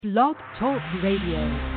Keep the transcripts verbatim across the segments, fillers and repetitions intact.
Blog Talk Radio.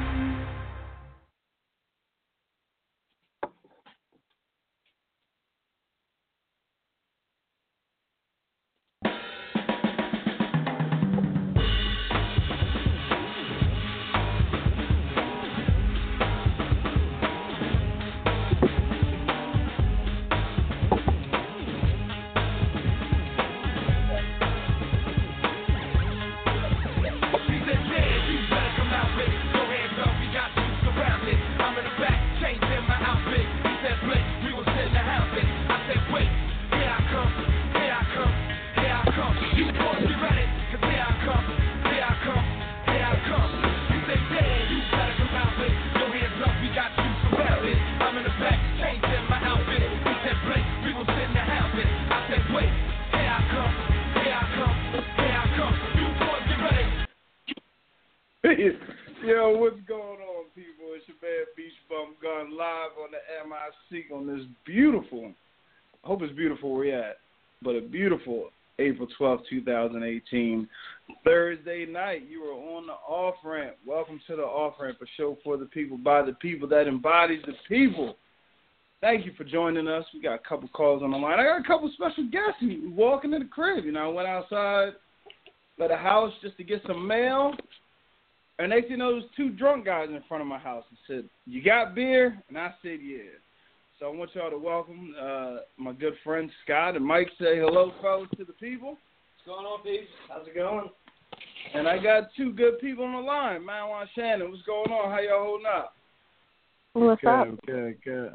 Yo, what's going on, people? It's your man Beach Bum Gun live on the M I C on this beautiful, I hope it's beautiful where you're at, but a beautiful April twelfth, twenty eighteen, Thursday night. You are on the Off Ramp. Welcome to the Off Ramp, a show for the people, by the people, that embodies the people. Thank you for joining us. We got a couple calls on the line. I got a couple special guests who walking to the crib. You know, I went outside of the house just to get some mail. And next thing you know, there was two drunk guys in front of my house and said, "You got beer?" And I said, "Yeah." So I want y'all to welcome uh, my good friend Scott and Mike. Say hello, fellas, to the people. What's going on, Pete? How's it going? And I got two good people on the line. Manwan Shannon, what's going on? How y'all holding up? What's good, up? Good, good.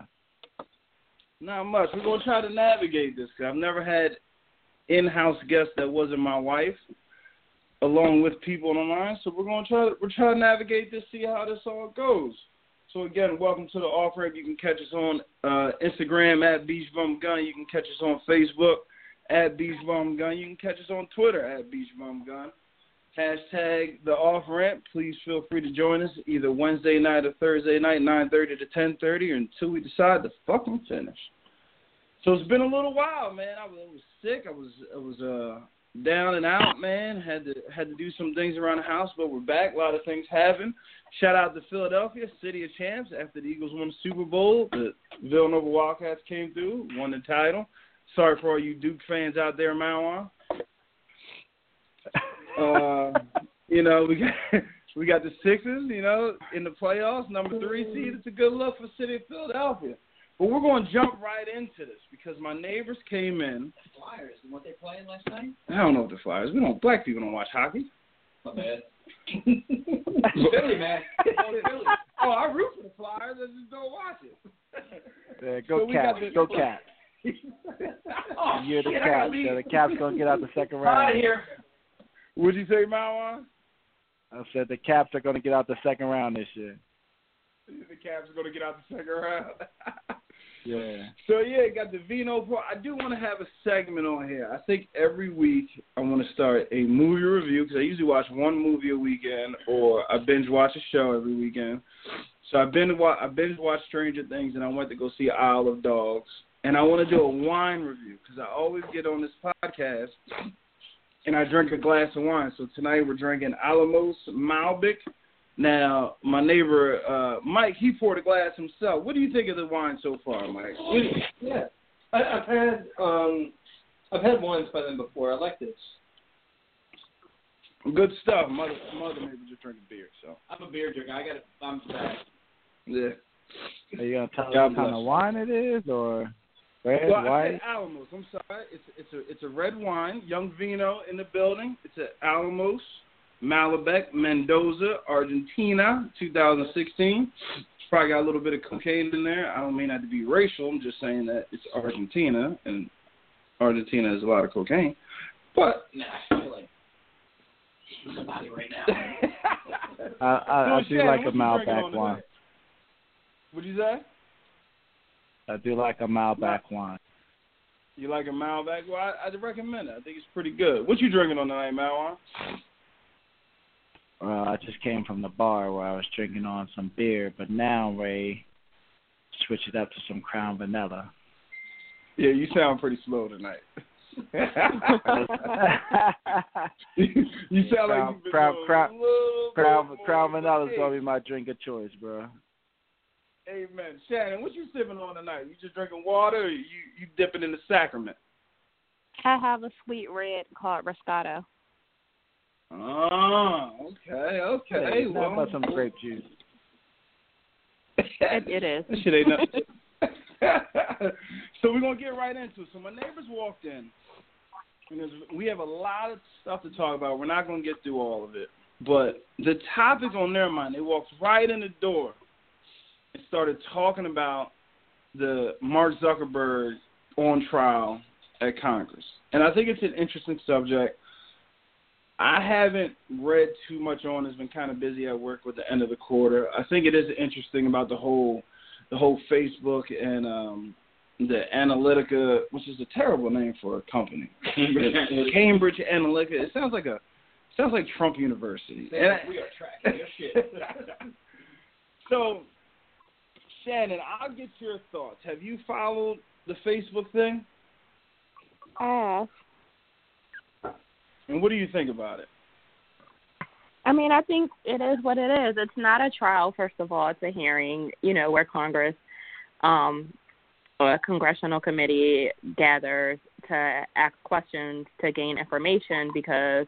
Not much. We're going to try to navigate this because I've never had in-house guests that wasn't my wife, along with people on the line. So we're going to try to, we're trying to navigate this, see how this all goes. So again, welcome to the Off Ramp. You can catch us on uh, Instagram at Beach Bum Gun. You can catch us on Facebook at Beach Bum Gun. You can catch us on Twitter at Beach Bum Gun. Hashtag the Off Ramp. Please feel free to join us either Wednesday night or Thursday night, nine thirty to ten thirty, until we decide to fucking finish. So it's been a little while, man. I was, I was sick. I was I was uh down and out, man. Had to had to do some things around the house, but we're back. A lot of things happened. Shout out to Philadelphia, City of Champs. After the Eagles won the Super Bowl, the Villanova Wildcats came through, won the title. Sorry for all you Duke fans out there, Manwan. Uh, you know, we got we got the Sixers, you know, in the playoffs, number three seed. It's a good look for City of Philadelphia. But we're going to jump right into this because my neighbors came in. Flyers, and what they playing last night? I don't know what the Flyers. We don't. Black people don't watch hockey. My bad. Philly, man. Philly. Oh, I root for the Flyers. I just don't watch it. Yeah, go So Caps. the, go Caps. Oh, You're the shit, Caps. So the Caps going to get out the second round. Out of here. What'd you say, Manwan? I said the Caps are going to get out the second round this year. The Caps are going to get out the second round. Yeah. So, yeah, got the Vino Pro. I do want to have a segment on here. I think every week I want to start a movie review because I usually watch one movie a weekend or I binge watch a show every weekend. So I binge watch, I binge watch Stranger Things and I went to go see Isle of Dogs. And I want to do a wine review because I always get on this podcast and I drink a glass of wine. So tonight we're drinking Alamos Malbec. Now, my neighbor, uh, Mike, he poured a glass himself. What do you think of the wine so far, Mike? Yeah. I, I've had um, I've had wines by them before. I like this. Good stuff. Mother, mother maybe just drinking beer, so. I'm a beer drinker. I got to, I'm back. Yeah. Are you going to tell us God what kind bless. of wine it is or red, Well, I white? said Alamos. I'm sorry. It's it's a it's a red wine. Young Vino in the building. It's an Alamos Malbec Mendoza, Argentina, two thousand sixteen. It's probably got a little bit of cocaine in there. I don't mean that to be racial. I'm just saying that it's Argentina, and Argentina has a lot of cocaine. But Nah, I feel like somebody right now. I, I, I So, do Shannon, like what a you drinking Malbec on wine. tonight? What'd you say? I do like a Malbec wine. You like a Malbec? Well, I, I'd recommend it. I think it's pretty good. What you drinking on tonight, Malwan? Uh, I just came from the bar where I was drinking on some beer, but now, Ray, switch it up to some Crown Vanilla. Yeah, you sound pretty slow tonight. You sound like you've been Crown, doing Crown, a little Crown, bit Crown more Vanilla is than gonna be eight. my drink of choice, bro. Amen. Shannon, what you sipping on tonight? You just drinking water, or you you dipping in the sacrament? I have a sweet red called Roscato. Oh, okay, okay. Hey, well, about some grape juice. It, it is. That shit ain't nothing. So we're gonna get right into it. So my neighbors walked in, and there's, we have a lot of stuff to talk about. We're not gonna get through all of it, but the topic on their mind, they walked right in the door and started talking about the Mark Zuckerberg on trial at Congress, and I think it's an interesting subject. I haven't read too much on it. It's been kind of busy at work with the end of the quarter. I think it is interesting about the whole the whole Facebook and um, the Analytica, which is a terrible name for a company. Cambridge, Cambridge Analytica. It sounds like a sounds like Trump University. And I, we are tracking your shit. So, Shannon, I'll get your thoughts. Have you followed the Facebook thing? Uh, And what do you think about it? I mean, I think it is what it is. It's not a trial, first of all. It's a hearing, you know, where Congress um, or a congressional committee gathers to ask questions to gain information because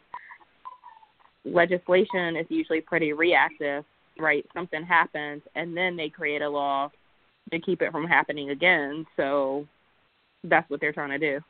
legislation is usually pretty reactive, right? Something happens, and then they create a law to keep it from happening again. So that's what they're trying to do.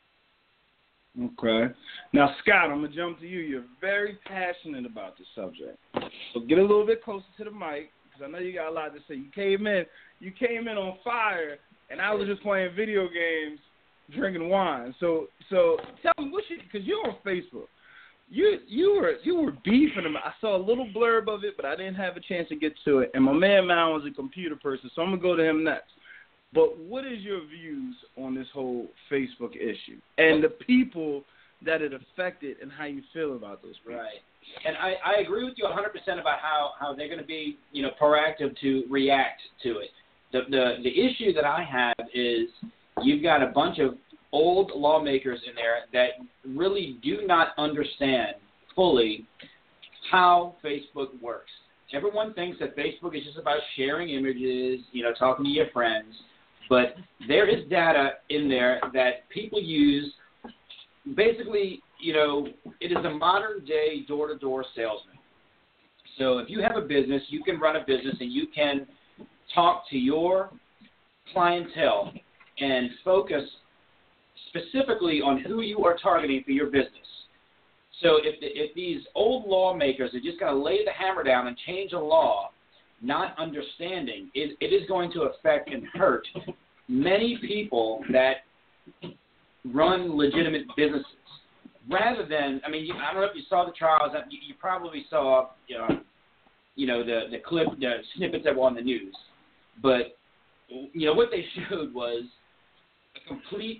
Okay. Now, Scott, I'm going to jump to you. You're very passionate about this subject. So get a little bit closer to the mic because I know you got a lot to say. You came in, you came in on fire, and I was just playing video games, drinking wine. So so tell me, what you, because you're on Facebook. You you were you were beefing them. I saw a little blurb of it, but I didn't have a chance to get to it. And my man Mal was a computer person, so I'm going to go to him next. But what is your views on this whole Facebook issue and the people that it affected and how you feel about those people? Right. And I, I agree with you one hundred percent about how, how they're going to be, you know, proactive to react to it. The, the the issue that I have is you've got a bunch of old lawmakers in there that really do not understand fully how Facebook works. Everyone thinks that Facebook is just about sharing images, you know, talking to your friends. But there is data in there that people use. Basically, you know, it is a modern-day door-to-door salesman. So if you have a business, you can run a business and you can talk to your clientele and focus specifically on who you are targeting for your business. So if the, if these old lawmakers are just going to lay the hammer down and change a law, not understanding, it, it is going to affect and hurt many people that run legitimate businesses. Rather than, I mean, I don't know if you saw the trials. You, you probably saw, you know, you know the the clip, the snippets that were on the news. But you know what they showed was a complete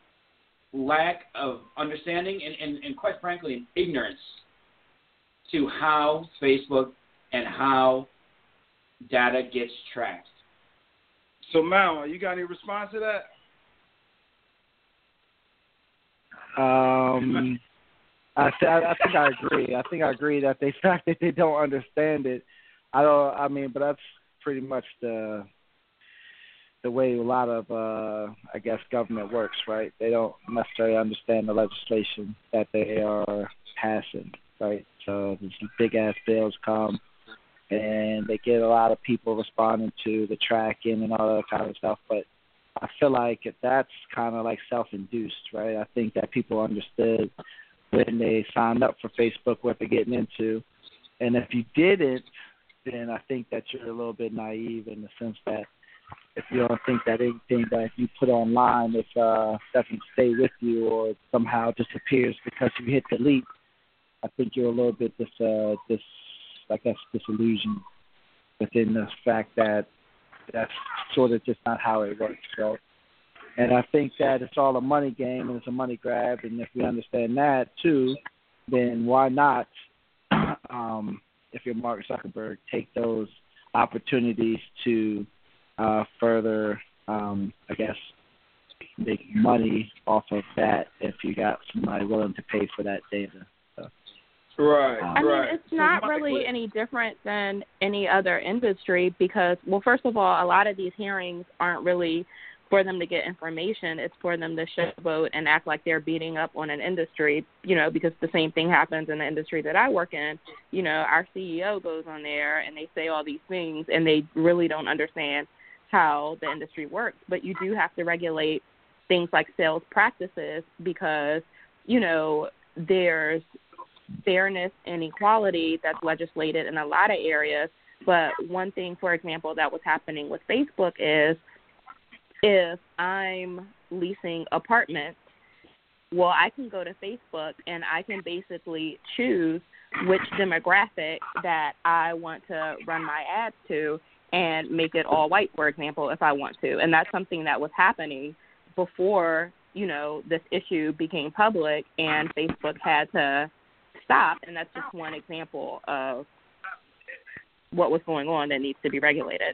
lack of understanding and, and, and quite frankly, an ignorance to how Facebook and how data gets tracked. So, Mal, you got any response to that? Um, I, th- I think I agree. I think I agree that the fact that they don't understand it, I don't. I mean, but that's pretty much the the way a lot of, uh, I guess, government works, right? They don't necessarily understand the legislation that they are passing, right? So these big ass bills come, and they get a lot of people responding to the tracking and all that kind of stuff. But I feel like that's kind of like self-induced, right? I think that people understood when they signed up for Facebook what they're getting into. And if you didn't, then I think that you're a little bit naive in the sense that if you don't think that anything that you put online is, uh, doesn't stay with you or somehow disappears because you hit delete, I think you're a little bit dis, uh, dis I guess, disillusioned within the fact that that's sort of just not how it works. So, and I think that it's all a money game and it's a money grab. And if we understand that too, then why not, um, if you're Mark Zuckerberg, take those opportunities to uh, further, um, I guess, make money off of that if you got somebody willing to pay for that data. So, right, um, I mean, right. it's not so really Mike, any different than any other industry because, well, first of all, a lot of these hearings aren't really for them to get information. It's for them to showboat and act like they're beating up on an industry, you know, because the same thing happens in the industry that I work in. You know, our C E O goes on there and they say all these things and they really don't understand how the industry works. But you do have to regulate things like sales practices because, you know, there's fairness and equality that's legislated in a lot of areas. But one thing, for example, that was happening with Facebook is if I'm leasing apartments, well, I can go to Facebook and I can basically choose which demographic that I want to run my ads to and make it all white, for example, if I want to. And that's something that was happening before, you know, this issue became public and Facebook had to stop. And that's just one example of what was going on that needs to be regulated.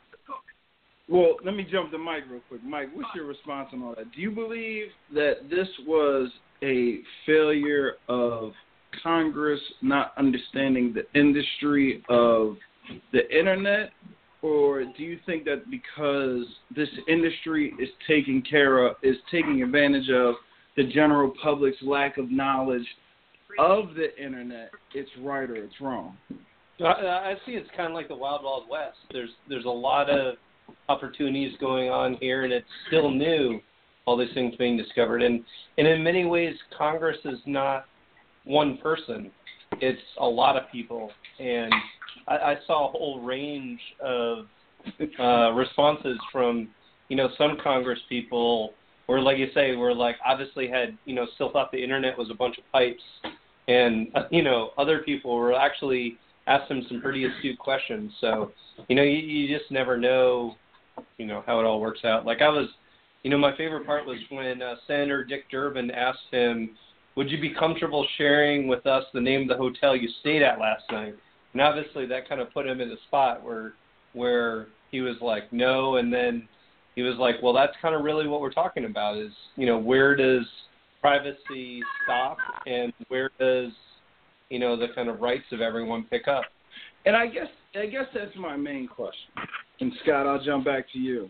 Well, let me jump to Mike real quick. Mike, what's your response on all that? Do you believe that this was a failure of Congress not understanding the industry of the Internet, or do you think that because this industry is taking care of, is taking advantage of the general public's lack of knowledge of the Internet, it's right or it's wrong? I, I see it's kind of like the Wild Wild West. There's there's a lot of opportunities going on here, and it's still new, all these things being discovered. And, and in many ways, Congress is not one person. It's a lot of people. And I, I saw a whole range of uh, responses from, you know, some Congress people where, like you say, were like obviously had, you know, still thought the Internet was a bunch of pipes. And, uh, you know, other people were actually asked them some pretty astute questions. So, you know, you, you just never know, you know, how it all works out. Like I was, you know, my favorite part was when uh, Senator Dick Durbin asked him, would you be comfortable sharing with us the name of the hotel you stayed at last night? And obviously that kind of put him in the spot where where he was like, no. And then he was like, well, that's kind of really what we're talking about is, you know, where does privacy stop and where does, you know, the kind of rights of everyone pick up? And I guess I guess that's my main question. And Scott, I'll jump back to you.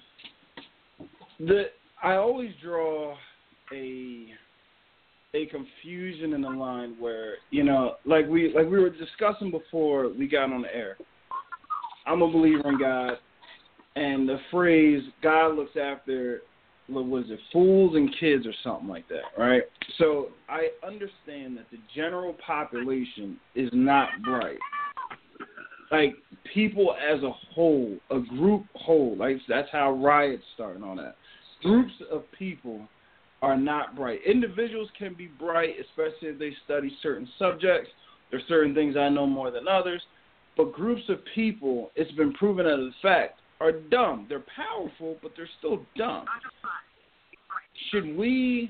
The I always draw a a confusion in the line where, you know, like we like we were discussing before we got on the air. I'm a believer in God, and the phrase God looks after, what was it, fools and kids or something like that, right? So I understand that the general population is not bright. Like, people as a whole, a group whole, like that's how riots start and all that. Groups of people are not bright. Individuals can be bright, especially if they study certain subjects. There's certain things I know more than others. But groups of people, it's been proven as a fact, are dumb. They're powerful, but they're still dumb. Should we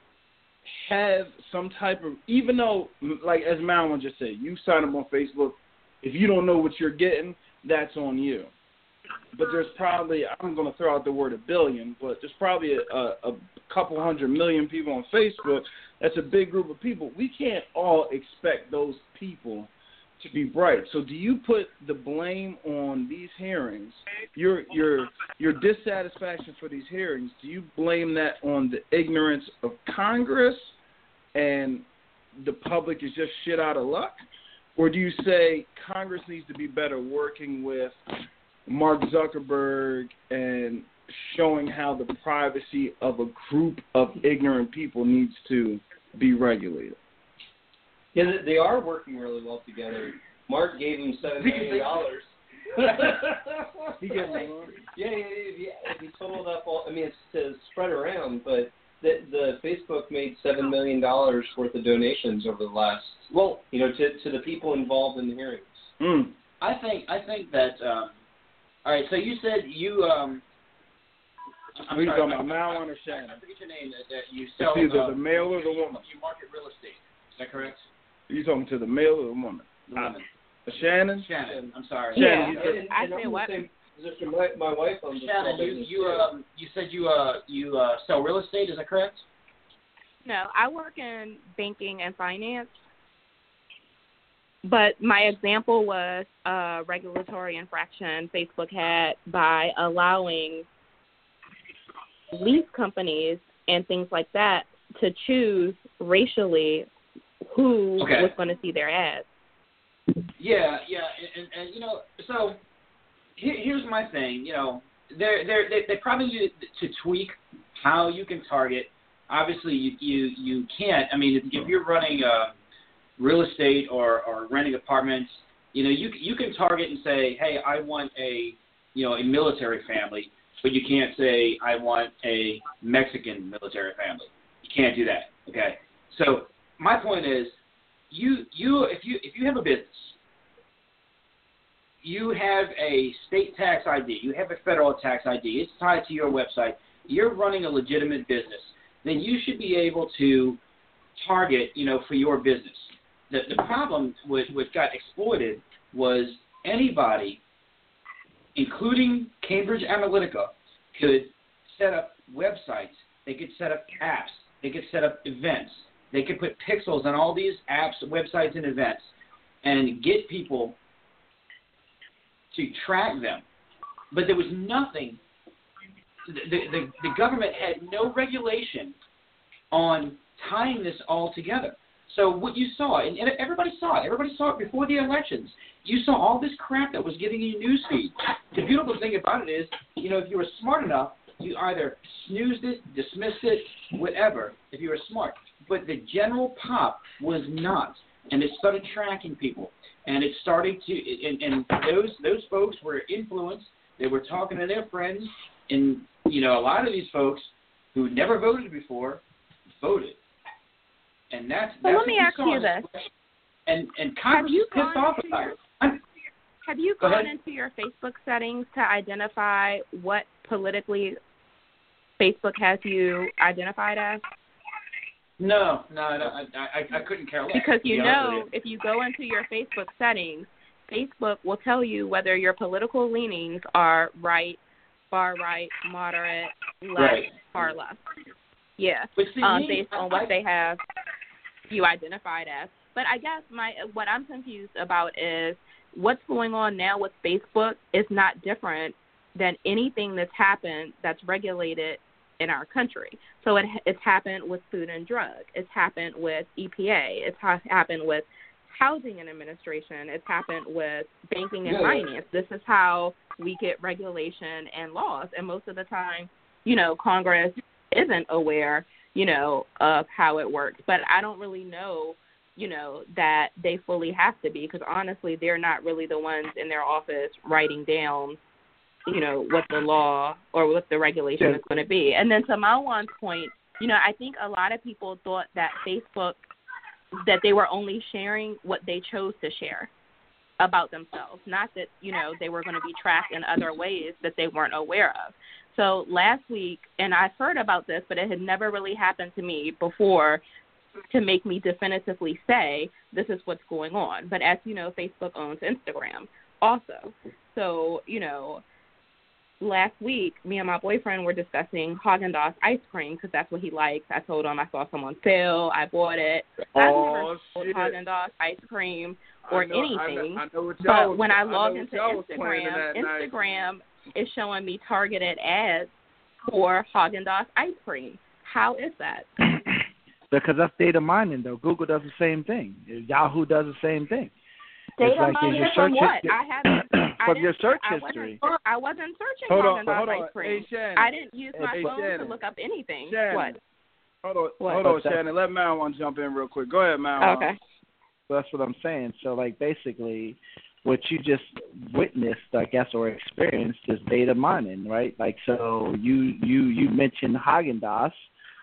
have some type of, even though, like as Malin just said, you sign up on Facebook, if you don't know what you're getting, that's on you. But there's probably, I'm going to throw out the word a billion, but there's probably a, a, a couple hundred million people on Facebook. That's a big group of people. We can't all expect those people to be bright. So do you put the blame on these hearings, your your your dissatisfaction for these hearings, do you blame that on the ignorance of Congress and the public is just shit out of luck? Or do you say Congress needs to be better working with Mark Zuckerberg and showing how the privacy of a group of ignorant people needs to be regulated? Yeah, they are working really well together. Mark gave him seven million dollars. He gave him yeah, yeah, if you, if you totaled up all, I mean, it's to spread around, but the, the Facebook made seven million dollars worth of donations over the last, well, you know, to to the people involved in the hearings. Mm. I think I think that. Um, all right, so you said you. Um, I'm Are you sorry, talking about I- Malin I- or Shannon? I forget your name. That, that you sell. It's either uh, the male or the you, woman. You market real estate. Is that correct? Are you talking to the male or the woman? The woman. Uh, Shannon? Shannon. I'm sorry. Shannon, Yeah. you said- I and say I'm what? The same, Is it my, my wife on the Shannon, you you um you said you uh you uh sell real estate, is that correct? No, I work in banking and finance. But my example was a regulatory infraction Facebook had by allowing lease companies and things like that to choose racially who okay. was going to see their ads. Yeah, yeah, and, and, and you know, so here, here's my thing. You know, they're, they're, they they probably need to tweak how you can target. Obviously, you you, you can't. I mean, if, if you're running a real estate or, or renting apartments, you know, you you can target and say, hey, I want a, you know, a military family, but you can't say I want a Mexican military family. You can't do that. Okay. So my point is, you you if you if you have a business, you have a state tax I D, you have a federal tax I D, it's tied to your website, you're running a legitimate business, then you should be able to target, you know, for your business. The, the problem with what got exploited was anybody, including Cambridge Analytica, could set up websites, they could set up apps, they could set up events, they could put pixels on all these apps, websites, and events, and get people to track them. But there was nothing, the, the, the government had no regulation on tying this all together. So what you saw, and everybody saw it, everybody saw it before the elections. You saw all this crap that was getting you newsfeed. The beautiful thing about it is, you know, if you were smart enough, you either snoozed it, dismissed it, whatever, if you were smart. But the general pop was not, and it started tracking people. And it started to, and, and those those folks were influenced. They were talking to their friends, and, you know, a lot of these folks who never voted before voted. And that's, so that's let me ask you this. And, and Congress is pissed off about it. Have you Go gone ahead. into your Facebook settings to identify what politically Facebook has you identified as? No, no, no I, I, I couldn't care less. Because you to be honest know, with you. if you go into your Facebook settings, Facebook will tell you whether your political leanings are right, far right, moderate, left, Right. far left. Yeah, But see, um, me, based I- on what I- they have you identified as. But I guess my what I'm confused about is what's going on now with Facebook is not different than anything that's happened that's regulated in our country. So it it's happened with Food and Drug. It's happened with E P A. It's ha- happened with Housing and Administration. It's happened with banking and Yeah. finance. This is how we get regulation and laws. And most of the time, you know, Congress isn't aware, you know, of how it works. But I don't really know, you know, that they fully have to be, because honestly, they're not really the ones in their office writing down, you know, what the law or what the regulation Yeah. is going to be. And then to Malwan's point, you know, I think a lot of people thought that Facebook, that they were only sharing what they chose to share about themselves, not that, you know, they were going to be tracked in other ways that they weren't aware of. So last week, and I've heard about this, but it had never really happened to me before to make me definitively say this is what's going on. But as you know, Facebook owns Instagram also. So, you know, last week, me and my boyfriend were discussing Haagen-Dazs ice cream because that's what he likes. I told him I saw some on sale. I bought it. I've Oh, never sold shit. Haagen-Dazs ice cream or I know, anything. I know, I know what y'all But was, when I I log know into what y'all was planning Instagram, that night. Instagram is showing me targeted ads for Haagen-Dazs ice cream. How is that? Because that's data mining, though. Google does the same thing. Yahoo does the same thing. Data It's like mining your from search what? history- I haven't. I From didn't- your search I history. Wasn't, I wasn't searching Hold on, Haagen-Dazs hold on. ice cream. Hey, Shannon. I didn't use my Hey, phone Shannon. to look up anything. Shannon. What? Hold on, What? hold on, What's that? Shannon. Let Malwan jump in real quick. Go ahead, Malwan. Okay. So that's what I'm saying. So, like, basically, what you just witnessed, I guess, or experienced is data mining, right? Like, so you you you mentioned Haagen-Dazs.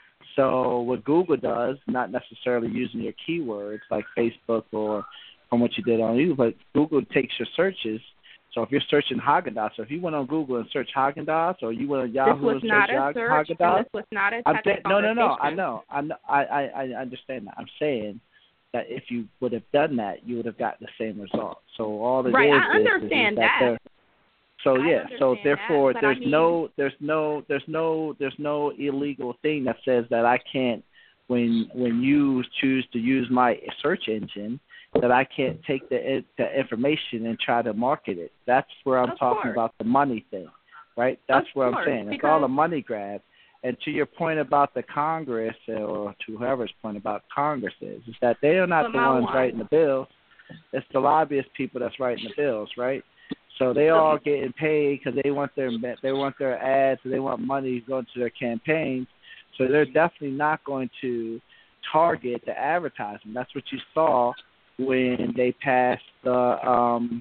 So what Google does, not necessarily using your keywords like Facebook or from what you did on you, but Google takes your searches. So if you're searching Haagen-Dazs, so if you went on Google and searched Haagen-Dazs, or you went on This Yahoo was and searched not a Haag- search, and Haagen-Dazs, this was not a I'm text saying, no, no, no. I conversation. know. I know. I, I, I understand that. I'm saying that if you would have done that, you would have gotten the same result. So all it Right, is I is- understand is that. that. So I yeah, so understand therefore that, but there's I mean, no there's no there's no there's no illegal thing that says that I can't when when you choose to use my search engine that I can't take the the information and try to market it. That's where I'm Of talking course. about the money thing, right? That's Of what course, I'm saying. It's because- all a money grab. And to your point about the Congress, or to whoever's point about Congress is, is that they are not But the my ones one- writing the bills. It's the lobbyist people that's writing the bills, right? So they all getting paid because they want their they want their ads, they want money going to their campaigns. So they're definitely not going to target the advertising. That's what you saw when they passed the um,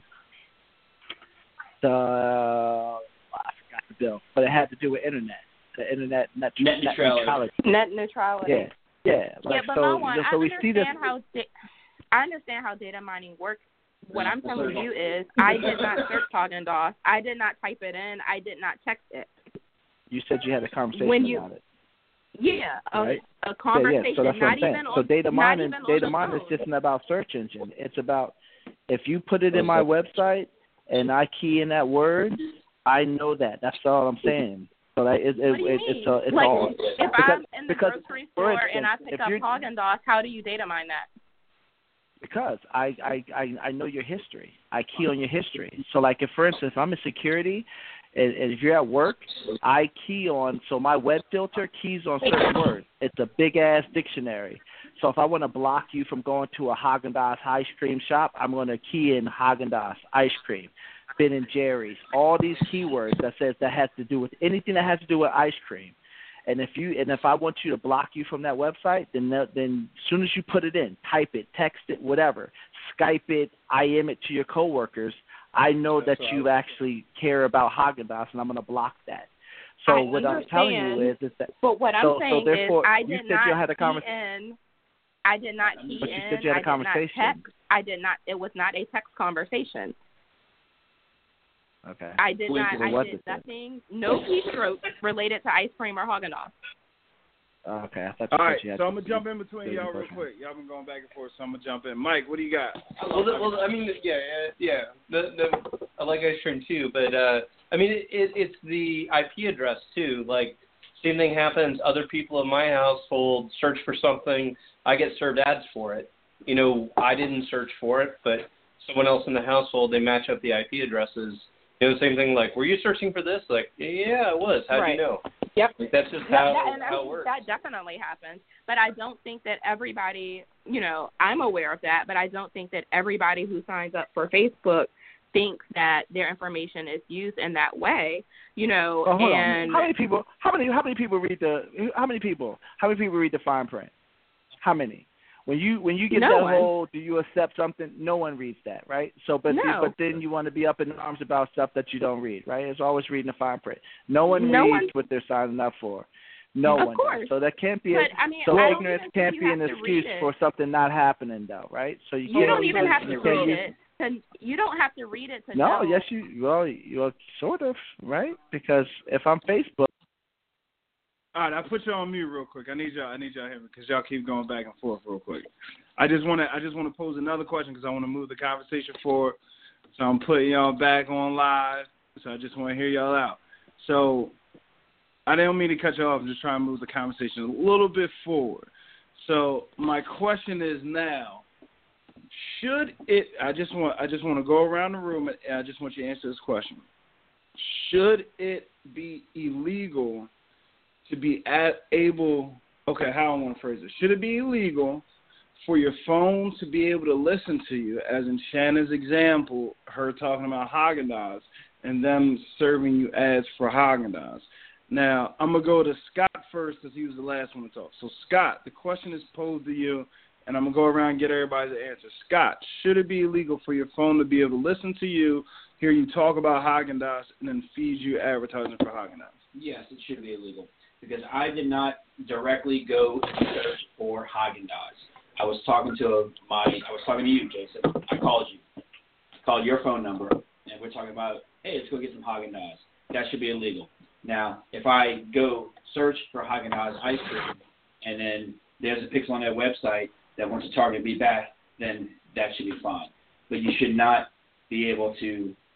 the I forgot the bill, but it had to do with internet, the internet net, Net neutrality. Net neutrality. Yeah, yeah. Like, yeah, but so, my one, so I we see this. understand how da- I understand how data mining works. What I'm telling you is, I did not search Haagen-Dazs. I did not type it in. I did not text it. You said you had a conversation When you- about it. Yeah, a, Right. a Yeah, conversation, yeah. So that's what not I'm saying. even So on data not mining, even on data the mining phone. is just about search engine. It's about if you put it in my website and I key in that word, I know that. That's all I'm saying. So that it, it, What do you it, mean? it's a, it's like, all if because, I'm in the because, grocery for store and I instance, pick if up you're- Haagen-Dazs, how do you data mine that? Because I, I, I, I know your history. I key on your history. So, like, if, for instance, I'm in security, and, and if you're at work, I key on, so my web filter keys on certain words. It's a big-ass dictionary. So if I want to block you from going to a Haagen-Dazs ice cream shop, I'm going to key in Haagen-Dazs ice cream, Ben and Jerry's, all these keywords that says that has to do with anything that has to do with ice cream. And if you and if I want you to block you from that website, then that, then as soon as you put it in, type it, text it, whatever, Skype it, I M it to your coworkers, I know that you actually care about Haagen-Dazs, and I'm going to block that. So I what I'm telling you understand, is, is that But what I'm so, saying so therefore, is, I you did said not you had a key conversation. in. I did not key But you in. said you had a I did not conversation. text. I did not. It was not a text conversation. Okay. I did Wait, not. what I was did it then? nothing. No keystrokes related to ice cream or Haagen-Dazs. Oh, okay. I thought you All said right, you had so to I'm gonna jump in between say y'all your real question. quick. Y'all been going back and forth, so I'm gonna jump in. Mike, what do you got? Well, the, well, I mean, yeah, yeah, yeah. The, the, I like ice cream too, but uh, I mean, it, it, it's the I P address too. Like, same thing happens. Other people in my household search for something. I get served ads for it. You know, I didn't search for it, but someone else in the household, they match up the I P addresses. You know, the same thing. Like, were you searching for this? Like, yeah, I was. How do Right. you know? Yep. Like, that's just That, how that, and I how it mean, works. that definitely happens. But I don't think that everybody, you know, I'm aware of that, but I don't think that everybody who signs up for Facebook thinks that their information is used in that way, you know. Oh, hold and on. How many people? How many? How many people read the? How many people? How many people read the fine print? How many? When you when you get No that one. whole, do you accept something? No one reads that, right? So, but No. but then you want to be up in arms about stuff that you don't read, right? It's always reading the fine print. No one No reads one- what they're signing up for. No Of one course. does. So that can't be. A, But, I mean, so I don't ignorance even think can't you be have an to excuse read it. for something not happening, though, right? So you, You can't don't use even it- have to you can't read use- it. To, you don't have to read it to No, know. yes, you. Well, you sort of, right? Because if I'm Facebook. All right, I put you on mute real quick. I need y'all. I need y'all here because y'all keep going back and forth real quick. I just want to. I just want to pose another question because I want to move the conversation forward. So I'm putting y'all back on live. So I just want to hear y'all out. So I didn't mean to cut you off. I'm just trying to move the conversation a little bit forward. So my question is now: should it? I just want. I just want to go around the room and I just want you to answer this question. Should it be illegal to be at able, okay, how I want to phrase it. Should it be illegal for your phone to be able to listen to you, as in Shanna's example, her talking about Haagen-Dazs and them serving you ads for Haagen-Dazs? Now, I'm going to go to Scott first because he was the last one to talk. So, Scott, the question is posed to you, and I'm going to go around and get everybody's answer. Scott, should it be illegal for your phone to be able to listen to you, hear you talk about Haagen-Dazs, and then feed you advertising for Haagen-Dazs? Yes, it should be illegal because I did not directly go and search for Haagen-Dazs. I was talking to my, I was talking to you, Jason. I called you. I called your phone number, and we're talking about, hey, let's go get some Haagen-Dazs. That should be illegal. Now, if I go search for Haagen-Dazs ice cream, and then there's a pixel on their website that wants to target me back, then that should be fine. But you should not be able to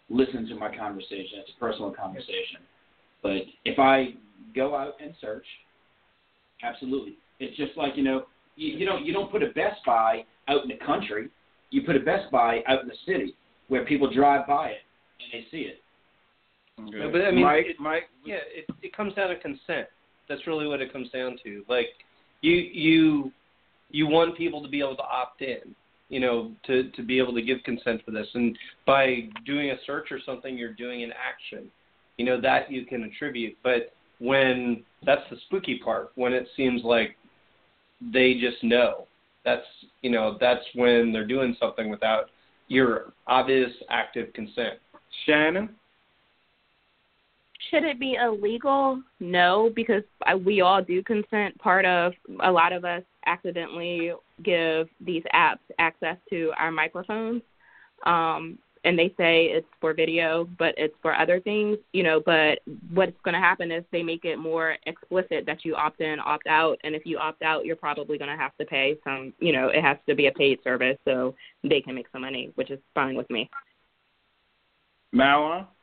listen to my conversation. It's a personal conversation. But if I go out and search, absolutely. It's just like, you know, you, you don't you don't put a Best Buy out in the country. You put a Best Buy out in the city where people drive by it and they see it. Okay. No, but I mean, Mike, it, Mike, yeah, it it comes down to consent. That's really what it comes down to. Like, you you you want people to be able to opt in, you know, to to be able to give consent for this, and by doing a search or something, you're doing an action, you know, that you can attribute. But when that's the spooky part, when it seems like they just know, that's you know that's when they're doing something without your obvious active consent. Shannon. Should it be illegal? No, because I, we all do consent. Part of a lot of us accidentally give these apps access to our microphones, um, and they say it's for video, but it's for other things, you know. But what's going to happen is they make it more explicit that you opt in, opt out, and if you opt out, you're probably going to have to pay some. You know, it has to be a paid service so they can make some money, which is fine with me. Marwan?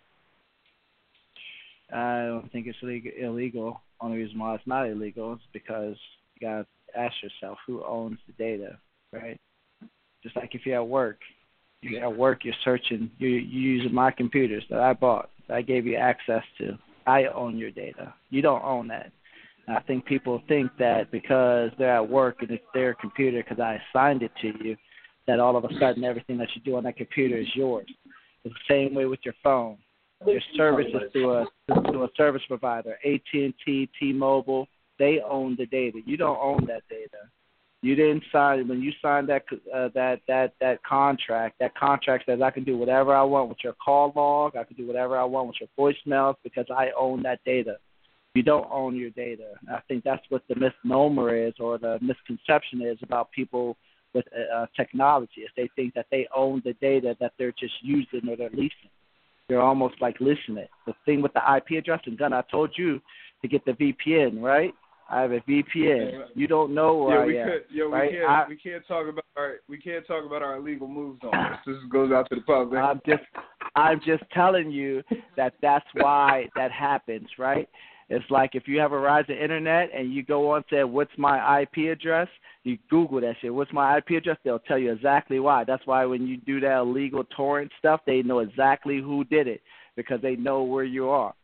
I don't think it's legal, illegal. Only reason why it's not illegal is because you got to ask yourself who owns the data, right? Just like if you're at work, you're at work, you're searching, you're, you're using my computers that I bought, that I gave you access to. I own your data. You don't own that. And I think people think that because they're at work and it's their computer because I assigned it to you, that all of a sudden everything that you do on that computer is yours. It's the same way with your phone. Your service is through a through a service provider, A T and T, T-Mobile. They own the data. You don't own that data. You didn't sign when you signed that uh, that that that contract. That contract says I can do whatever I want with your call log. I can do whatever I want with your voicemails because I own that data. You don't own your data. I think that's what the misnomer is, or the misconception is about people with uh, technology. Is they think that they own the data that they're just using or they're leasing. You're almost like listening. The thing with the I P address, and Gunn, I told you to get the V P N, right? I have a V P N. You don't know where yeah, we I am, could, yeah, right? we can't. I, we can't talk about our. We can't talk about our illegal moves on this. This goes out to the public. I'm just, I'm just telling you that that's why that happens, right? It's like if you have a Verizon internet and you go on and say, "What's my I P address?" You Google that shit. What's my I P address? They'll tell you exactly why. That's why when you do that illegal torrent stuff, they know exactly who did it because they know where you are.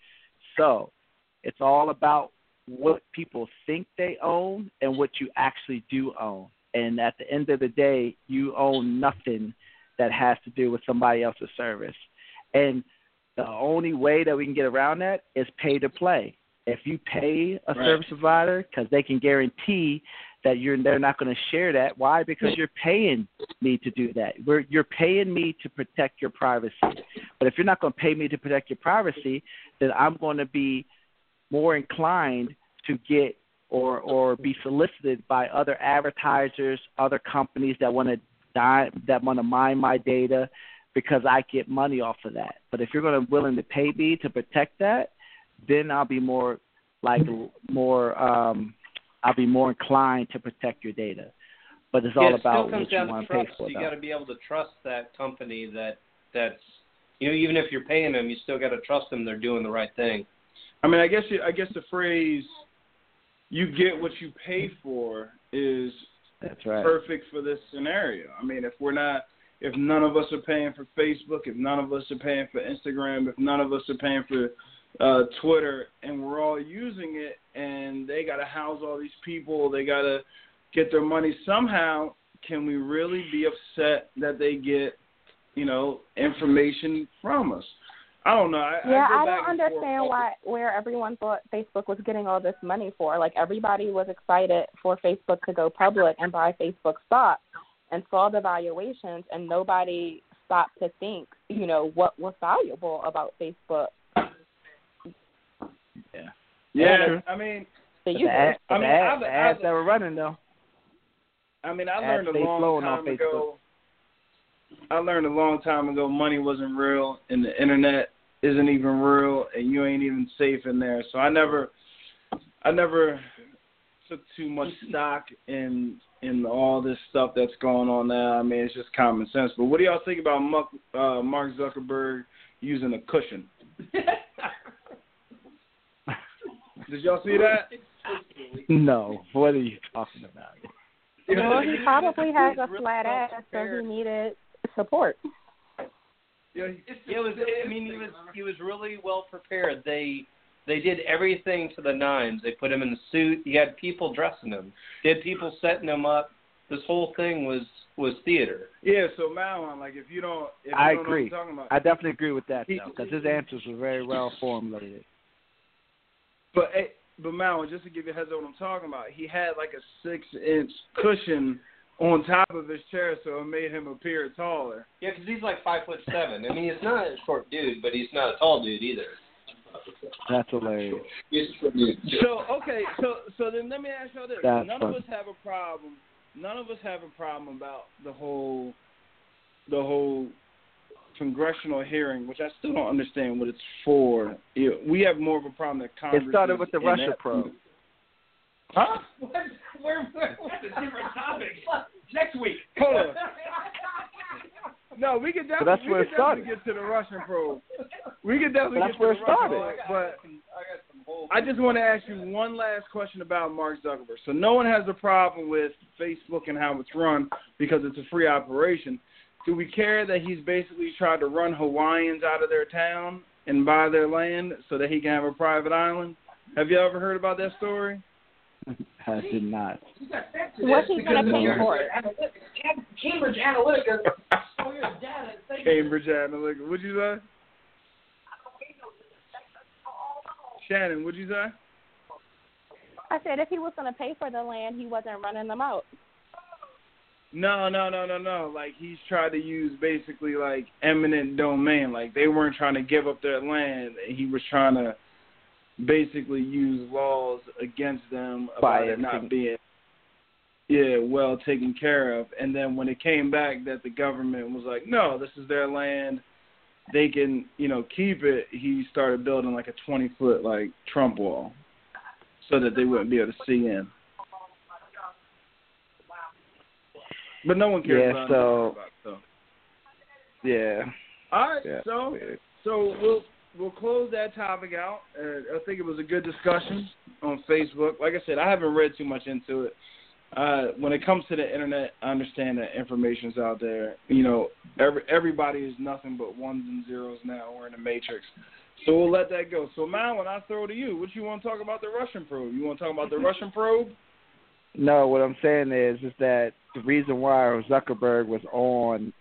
So it's all about what people think they own and what you actually do own. And at the end of the day, you own nothing that has to do with somebody else's service. And the only way that we can get around that is pay to play. If you pay a right. service provider because they can guarantee that you're they're not going to share that. Why? Because you're paying me to do that. We're, you're paying me to protect your privacy. But if you're not going to pay me to protect your privacy, then I'm going to be more inclined to get or or be solicited by other advertisers, other companies that want to die, that want to mine my data because I get money off of that. But if you're going to willing to pay me to protect that, then I'll be more like more um, I'll be more inclined to protect your data. But it's yeah, all it about still comes what you down want to to pay trust. for. You though. got to be able to trust that company that that's you know even if you're paying them, you still got to trust them they're doing the right thing. I mean, I guess you, I guess the phrase "you get what you pay for" is That's right. perfect for this scenario. I mean, if we're not, if none of us are paying for Facebook, if none of us are paying for Instagram, if none of us are paying for uh, Twitter, and we're all using it, and they got to house all these people, they got to get their money somehow, can we really be upset that they get, you know, information from us? I don't know. I, yeah, I, go I back don't and understand forth. why where everyone thought Facebook was getting all this money for. Like, everybody was excited for Facebook to go public and buy Facebook stock and saw the valuations, and nobody stopped to think, you know, what was valuable about Facebook. Yeah. Yeah, I mean, The The, users. ad, I the, mean, ad, I've- the ads I've- that were running though. I mean, I Ads learned a stay long flowing on time Facebook. ago. I learned a long time ago money wasn't real, and the internet isn't even real, and you ain't even safe in there. So I never, I never took too much stock in and all this stuff that's going on now. I mean, it's just common sense. But what do y'all think about Mark, uh, Mark Zuckerberg using a cushion? Did y'all see that? No. What are you talking about? Well, he probably has a flat ass, so he needed support. Yeah, it was. I mean, he was he was really well prepared. They they did everything to the nines. They put him in the suit. You had people dressing him. They had people setting him up. This whole thing was was theater. Yeah. So Malon, like, if you don't, if you I don't agree. know what I'm talking about, I definitely agree with that he, though, because his answers were very well formulated. But hey, but Malon, just to give you a heads up what I'm talking about, he had like a six inch cushion on top of his chair, so it made him appear taller. Yeah, because he's like five foot seven. I mean, he's not a short dude, but he's not a tall dude either. That's hilarious. He's a short dude. So okay, so so then let me ask y'all this: That's none funny. of us have a problem. None of us have a problem about the whole, the whole congressional hearing, which I still don't understand what it's for. You know, we have more of a problem that Congress. It started with the is Russia inept. probe. Huh? What? We're, we're, what's a different topic? Next week. Hold on. No, we could definitely, that's we where could it started. definitely get to the Russian probe. We could definitely But get that's to where the it Russian started. probe. But I just want to ask you one last question about Mark Zuckerberg. So no one has a problem with Facebook and how it's run because it's a free operation. Do we care that he's basically tried to run Hawaiians out of their town and buy their land so that he can have a private island? Have you ever heard about that story? I did not. What's he going to pay for it? Cambridge Analytica. Oh, your data. Cambridge Analytica. What'd you say? Shannon, what'd you say? I said if he was going to pay for the land, he wasn't running them out. No, no, no, no, no. Like, he's tried to use basically, like, eminent domain. Like, they weren't trying to give up their land. He was trying to basically use laws against them about it not being, yeah, well taken care of. And then when it came back that the government was like, no, this is their land, they can, you know, keep it, he started building, like, a twenty-foot, like, Trump wall so that they wouldn't be able to see in. But no one cares Yeah, about so, about it, so. Yeah. All right, Yeah. so so we'll we'll close that topic out. Uh, I think it was a good discussion on Facebook. Like I said, I haven't read too much into it. Uh, when it comes to the internet, I understand that information's out there. You know, every everybody is nothing but ones and zeros now. We're in the matrix. So we'll let that go. So, Mal, when I throw to you, what you want to talk about the Russian probe? You want to talk about the Russian probe? No, what I'm saying is is that the reason why Zuckerberg was on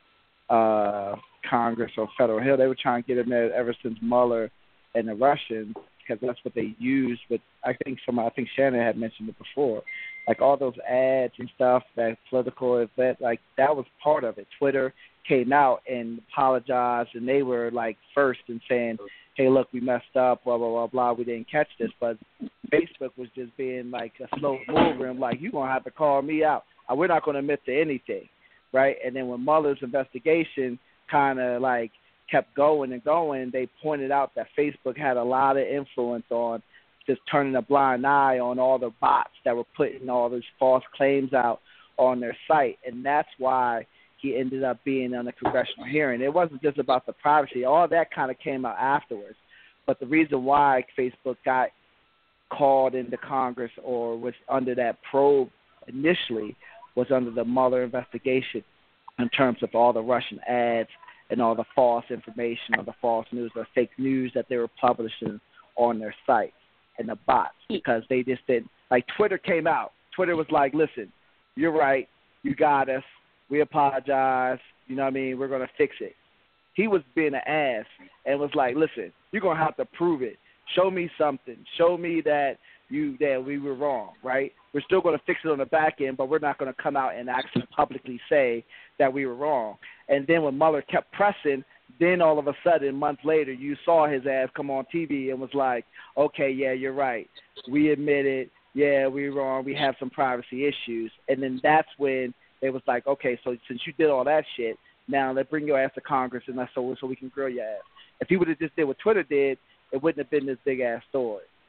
uh, Congress or Federal Hill, they were trying to get him there ever since Mueller and the Russians, because that's what they used. But I think some, I think Shannon had mentioned it before, like all those ads and stuff, that political event, like that was part of it. Twitter came out and apologized, and they were like first in saying, hey, look, we messed up, blah, blah, blah, blah, we didn't catch this. But Facebook was just being like a slow mover and like, you're going to have to call me out. We're not going to admit to anything, right? And then when Mueller's investigation kind of like kept going and going, they pointed out that Facebook had a lot of influence on just turning a blind eye on all the bots that were putting all these false claims out on their site. And that's why he ended up being on a congressional hearing. It wasn't just about the privacy. All that kind of came out afterwards. But the reason why Facebook got called into Congress or was under that probe initially was under the Mueller investigation in terms of all the Russian ads and all the false information or the false news or fake news that they were publishing on their site and the bots, because they just didn't. Like Twitter came out. Twitter was like, listen, you're right. You got us. We apologize. You know what I mean? We're going to fix it. He was being an ass and was like, listen, you're going to have to prove it. Show me something. Show me that you that we were wrong, right? We're still going to fix it on the back end, but we're not going to come out and actually publicly say that we were wrong. And then when Mueller kept pressing, then all of a sudden, months later, you saw his ass come on T V and was like, okay, yeah, you're right. We admit it. Yeah, we were wrong. We have some privacy issues. And then that's when it was like, okay, so since you did all that shit, now let's bring your ass to Congress and that's so, so we can grill your ass. If he would have just did what Twitter did, it wouldn't have been this big-ass story.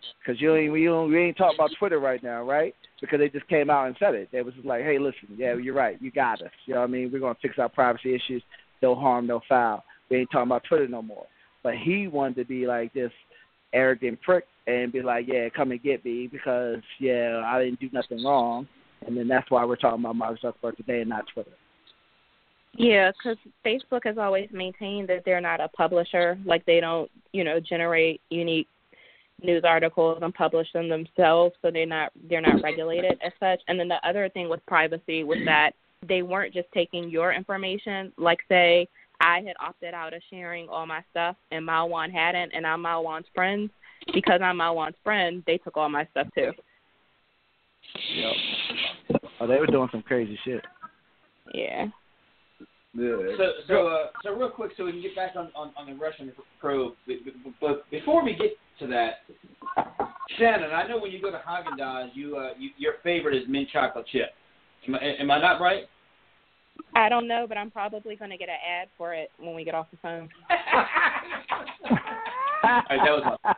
Because you ain't, we, don't, we ain't talking about Twitter right now, right? Because they just came out and said it. They was just like, hey, listen, yeah, you're right. You got us. You know what I mean? We're going to fix our privacy issues. No harm, no foul. We ain't talking about Twitter no more. But he wanted to be like this arrogant prick and be like, yeah, come and get me because, yeah, I didn't do nothing wrong. And then that's why we're talking about Mark Zuckerberg today and not Twitter. Yeah, because Facebook has always maintained that they're not a publisher. Like they don't, you know, generate unique news articles and publish them themselves, so they're not they're not regulated as such. And then the other thing with privacy was that they weren't just taking your information. Like say I had opted out of sharing all my stuff and Malwan hadn't, and I'm Malwan's friend. Because I'm Malwan's friend, they took all my stuff too. Yep. Oh, they were doing some crazy shit. Yeah. Yeah. So, so, uh, so real quick, so we can get back on, on, on the Russian probe. But before we get to that, Shannon, I know when you go to Haagen-Dazs, you, uh, you your favorite is mint chocolate chip. Am I, am I not right? I don't know, but I'm probably going to get an ad for it when we get off the phone. All right, that was all.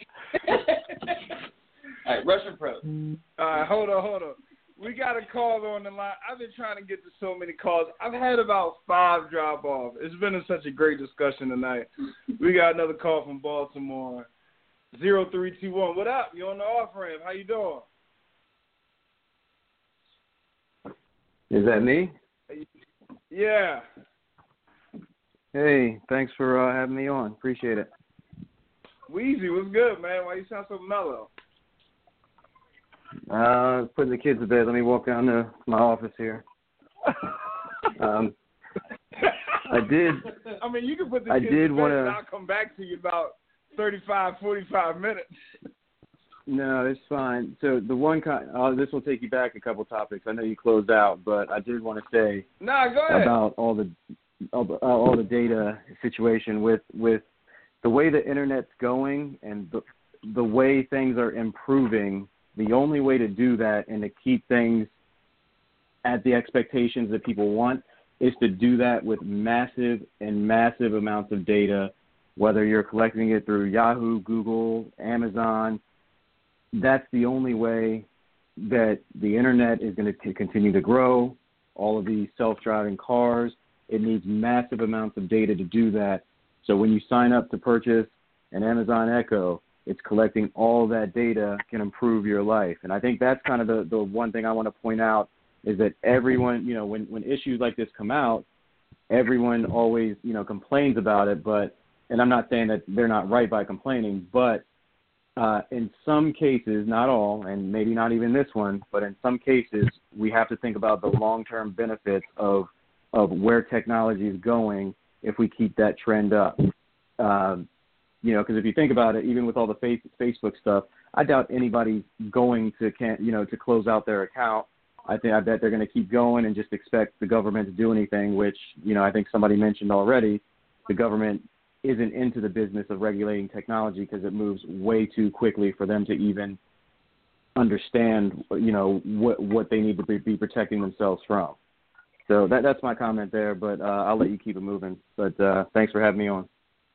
All right, Russian probe. All right, hold on, hold on. We got a call on the line. I've been trying to get to so many calls. I've had about five drop off. It's been a, such a great discussion tonight. We got another call from Baltimore. zero three two one. What up? You on the off ramp? How you doing? Is that me? Yeah. Hey, thanks for uh, having me on. Appreciate it. Weezy, what's good, man? Why you sound so mellow? Uh, putting the kids to bed. Let me walk down to my office here. Um, I did. I mean, you can put the I kids did to bed wanna, and I'll come back to you about thirty-five, forty-five minutes. No, it's fine. So the one, con- uh, this will take you back a couple topics. I know you closed out, but I did want to say nah, go ahead. about all the all the, uh, all the data situation with with the way the internet's going and the the way things are improving. The only way to do that and to keep things at the expectations that people want is to do that with massive and massive amounts of data, whether you're collecting it through Yahoo, Google, Amazon. That's the only way that the internet is going to continue to grow. All of these self-driving cars, it needs massive amounts of data to do that. So when you sign up to purchase an Amazon Echo, it's collecting all that data can improve your life. And I think that's kind of the, the one thing I want to point out is that everyone, you know, when, when issues like this come out, everyone always, you know, complains about it. But, and I'm not saying that they're not right by complaining, but uh, in some cases, not all, and maybe not even this one, but in some cases, we have to think about the long-term benefits of of where technology is going if we keep that trend up. Um, You know, because if you think about it, even with all the face, Facebook stuff, I doubt anybody's going to, can, you know, to close out their account. I think I bet they're going to keep going and just expect the government to do anything. Which, you know, I think somebody mentioned already. The government isn't into the business of regulating technology because it moves way too quickly for them to even understand, you know, what what they need to be, be protecting themselves from. So that that's my comment there. But uh, I'll let you keep it moving. But uh, thanks for having me on.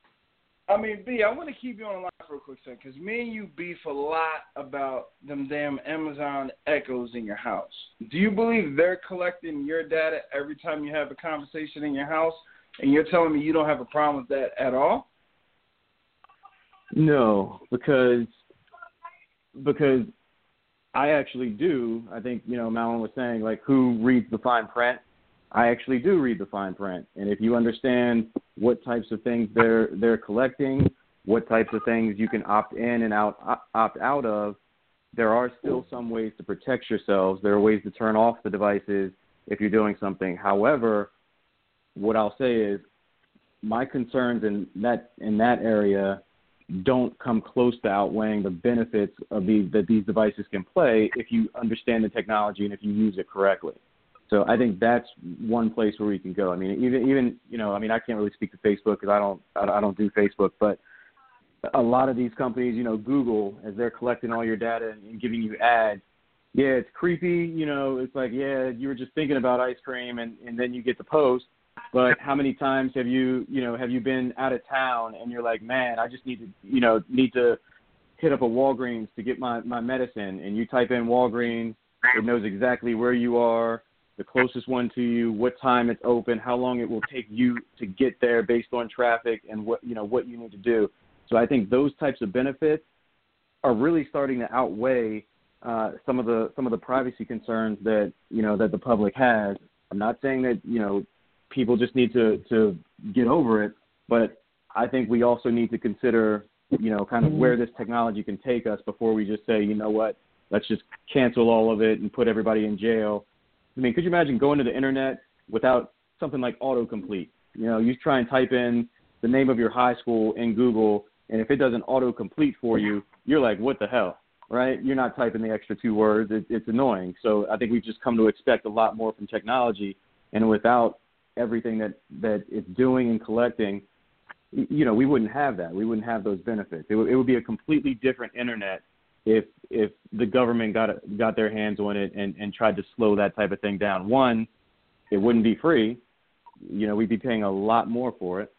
I mean, B, I want to keep you on the line for a quick second because me and you beef a lot about them damn Amazon Echoes in your house. Do you believe they're collecting your data every time you have a conversation in your house, and you're telling me you don't have a problem with that at all? No, because because I actually do. I think, you know, Malin was saying, like, who reads the fine print? I actually do read the fine print. And if you understand what types of things they're they're collecting, what types of things you can opt in and out opt out of, there are still some ways to protect yourselves. There are ways to turn off the devices if you're doing something. However, what I'll say is my concerns in that in that area don't come close to outweighing the benefits of these that these devices can play if you understand the technology and if you use it correctly. So I think that's one place where we can go. I mean, even even you know, I mean, I can't really speak to Facebook because I don't I don't do Facebook, but a lot of these companies, you know, Google, as they're collecting all your data and giving you ads, yeah, it's creepy. You know, it's like, yeah, you were just thinking about ice cream, and, and then you get the post. But how many times have you, you know, have you been out of town and you're like, man, I just need to, you know, need to hit up a Walgreens to get my, my medicine, and you type in Walgreens, it knows exactly where you are, the closest one to you, what time it's open, how long it will take you to get there based on traffic, and what you know what you need to do. So I think those types of benefits are really starting to outweigh uh, some of the some of the privacy concerns that you know that the public has. I'm not saying that you know people just need to, to get over it, but I think we also need to consider you know kind of where this technology can take us before we just say, you know what, let's just cancel all of it and put everybody in jail. I mean, could you imagine going to the internet without something like autocomplete? You know, you try and type in the name of your high school in Google, and if it doesn't autocomplete for you, you're like, what the hell, right? You're not typing the extra two words. It, it's annoying. So I think we've just come to expect a lot more from technology, and without everything that, that it's doing and collecting, you know, we wouldn't have that. We wouldn't have those benefits. It, w- it would be a completely different internet if if the government got got their hands on it and, and tried to slow that type of thing down. One, it wouldn't be free. You know, we'd be paying a lot more for it.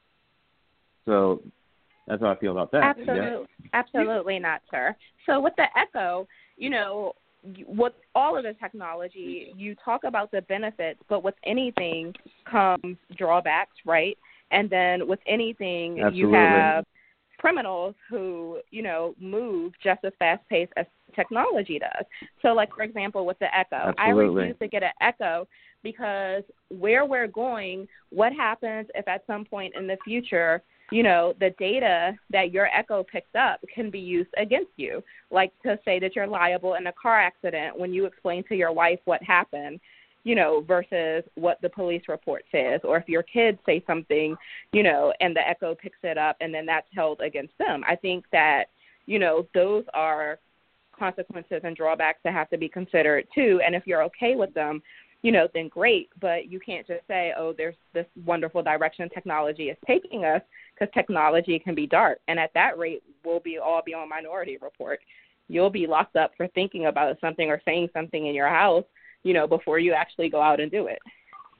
So that's how I feel about that. Absolutely, absolutely not, sir. So with the Echo, you know, with all of the technology, you talk about the benefits, but with anything comes drawbacks, right? And then with anything, Absolutely. you have criminals who, you know, move just as fast-paced as technology does. So, like, for example, with the Echo, Absolutely. I refuse to get an Echo because where we're going, what happens if at some point in the future, you know, the data that your Echo picks up can be used against you, like to say that you're liable in a car accident when you explain to your wife what happened, you know, versus what the police report says, or if your kids say something, you know, and the Echo picks it up and then that's held against them. I think that, you know, those are consequences and drawbacks that have to be considered too. And if you're okay with them, you know, then great. But you can't just say, oh, there's this wonderful direction technology is taking us, because technology can be dark. And at that rate, we'll be all be on Minority Report. You'll be locked up for thinking about something or saying something in your house, you know, before you actually go out and do it.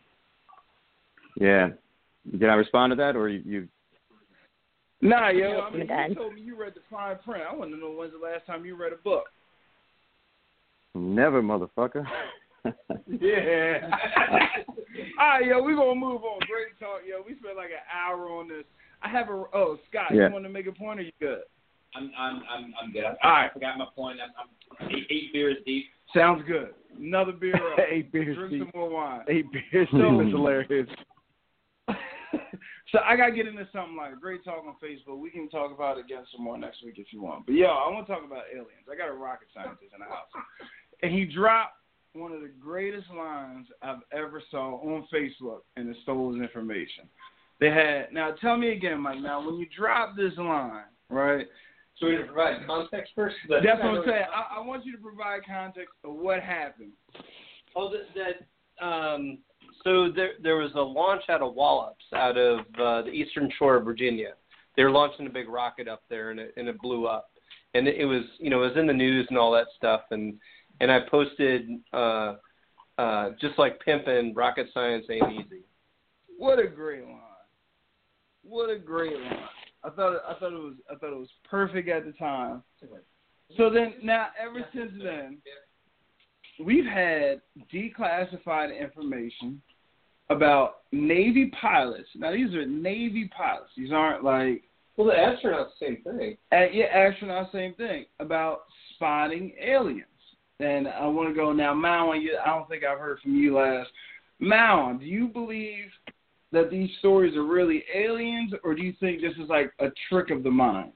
Yeah. Did I respond to that, or you? you... Nah, yo, I mean, done. you told me you read the fine print. I want to know when's the last time you read a book. Never, motherfucker. Yeah. All right, yo, we're going to move on. Great talk, yo. We spent like an hour on this. I have a, oh, Scott, yeah. you want to make a point, or you good? I'm I'm I'm I'm good. I, All right. I forgot my point. I'm, I'm eight, eight beers deep. Sounds good. Another beer up. Eight beers Drink deep. some more wine. Eight beers So- deep is hilarious. So I got to get into something like Great Talk on Facebook. We can talk about it again some more next week if you want. But, yo, I want to talk about aliens. I got a rocket scientist in the house. And he dropped one of the greatest lines I've ever saw on Facebook, and it stole his information. They had, now tell me again, Mike, now when you drop this line, right? So we need to provide context first? That's what I'm saying. I, I want you to provide context of what happened. Oh, that, that um, so there there was a launch out of Wallops, out of uh, the eastern shore of Virginia. They were launching a big rocket up there, and it and it blew up. And it, it was, you know, it was in the news and all that stuff. And and I posted uh, uh, just like pimping, rocket science ain't easy. What a great line. What a great line. I thought I thought it was I thought it was perfect at the time. So then now ever since then, we've had declassified information about Navy pilots. Now these are Navy pilots. These aren't like Well, the astronauts, same thing. uh, yeah, astronauts, same thing, about spotting aliens. And I want to go now, Malin. You, I don't think I've heard from you last. Malin, do you believe that these stories are really aliens, or do you think this is like a trick of the mind?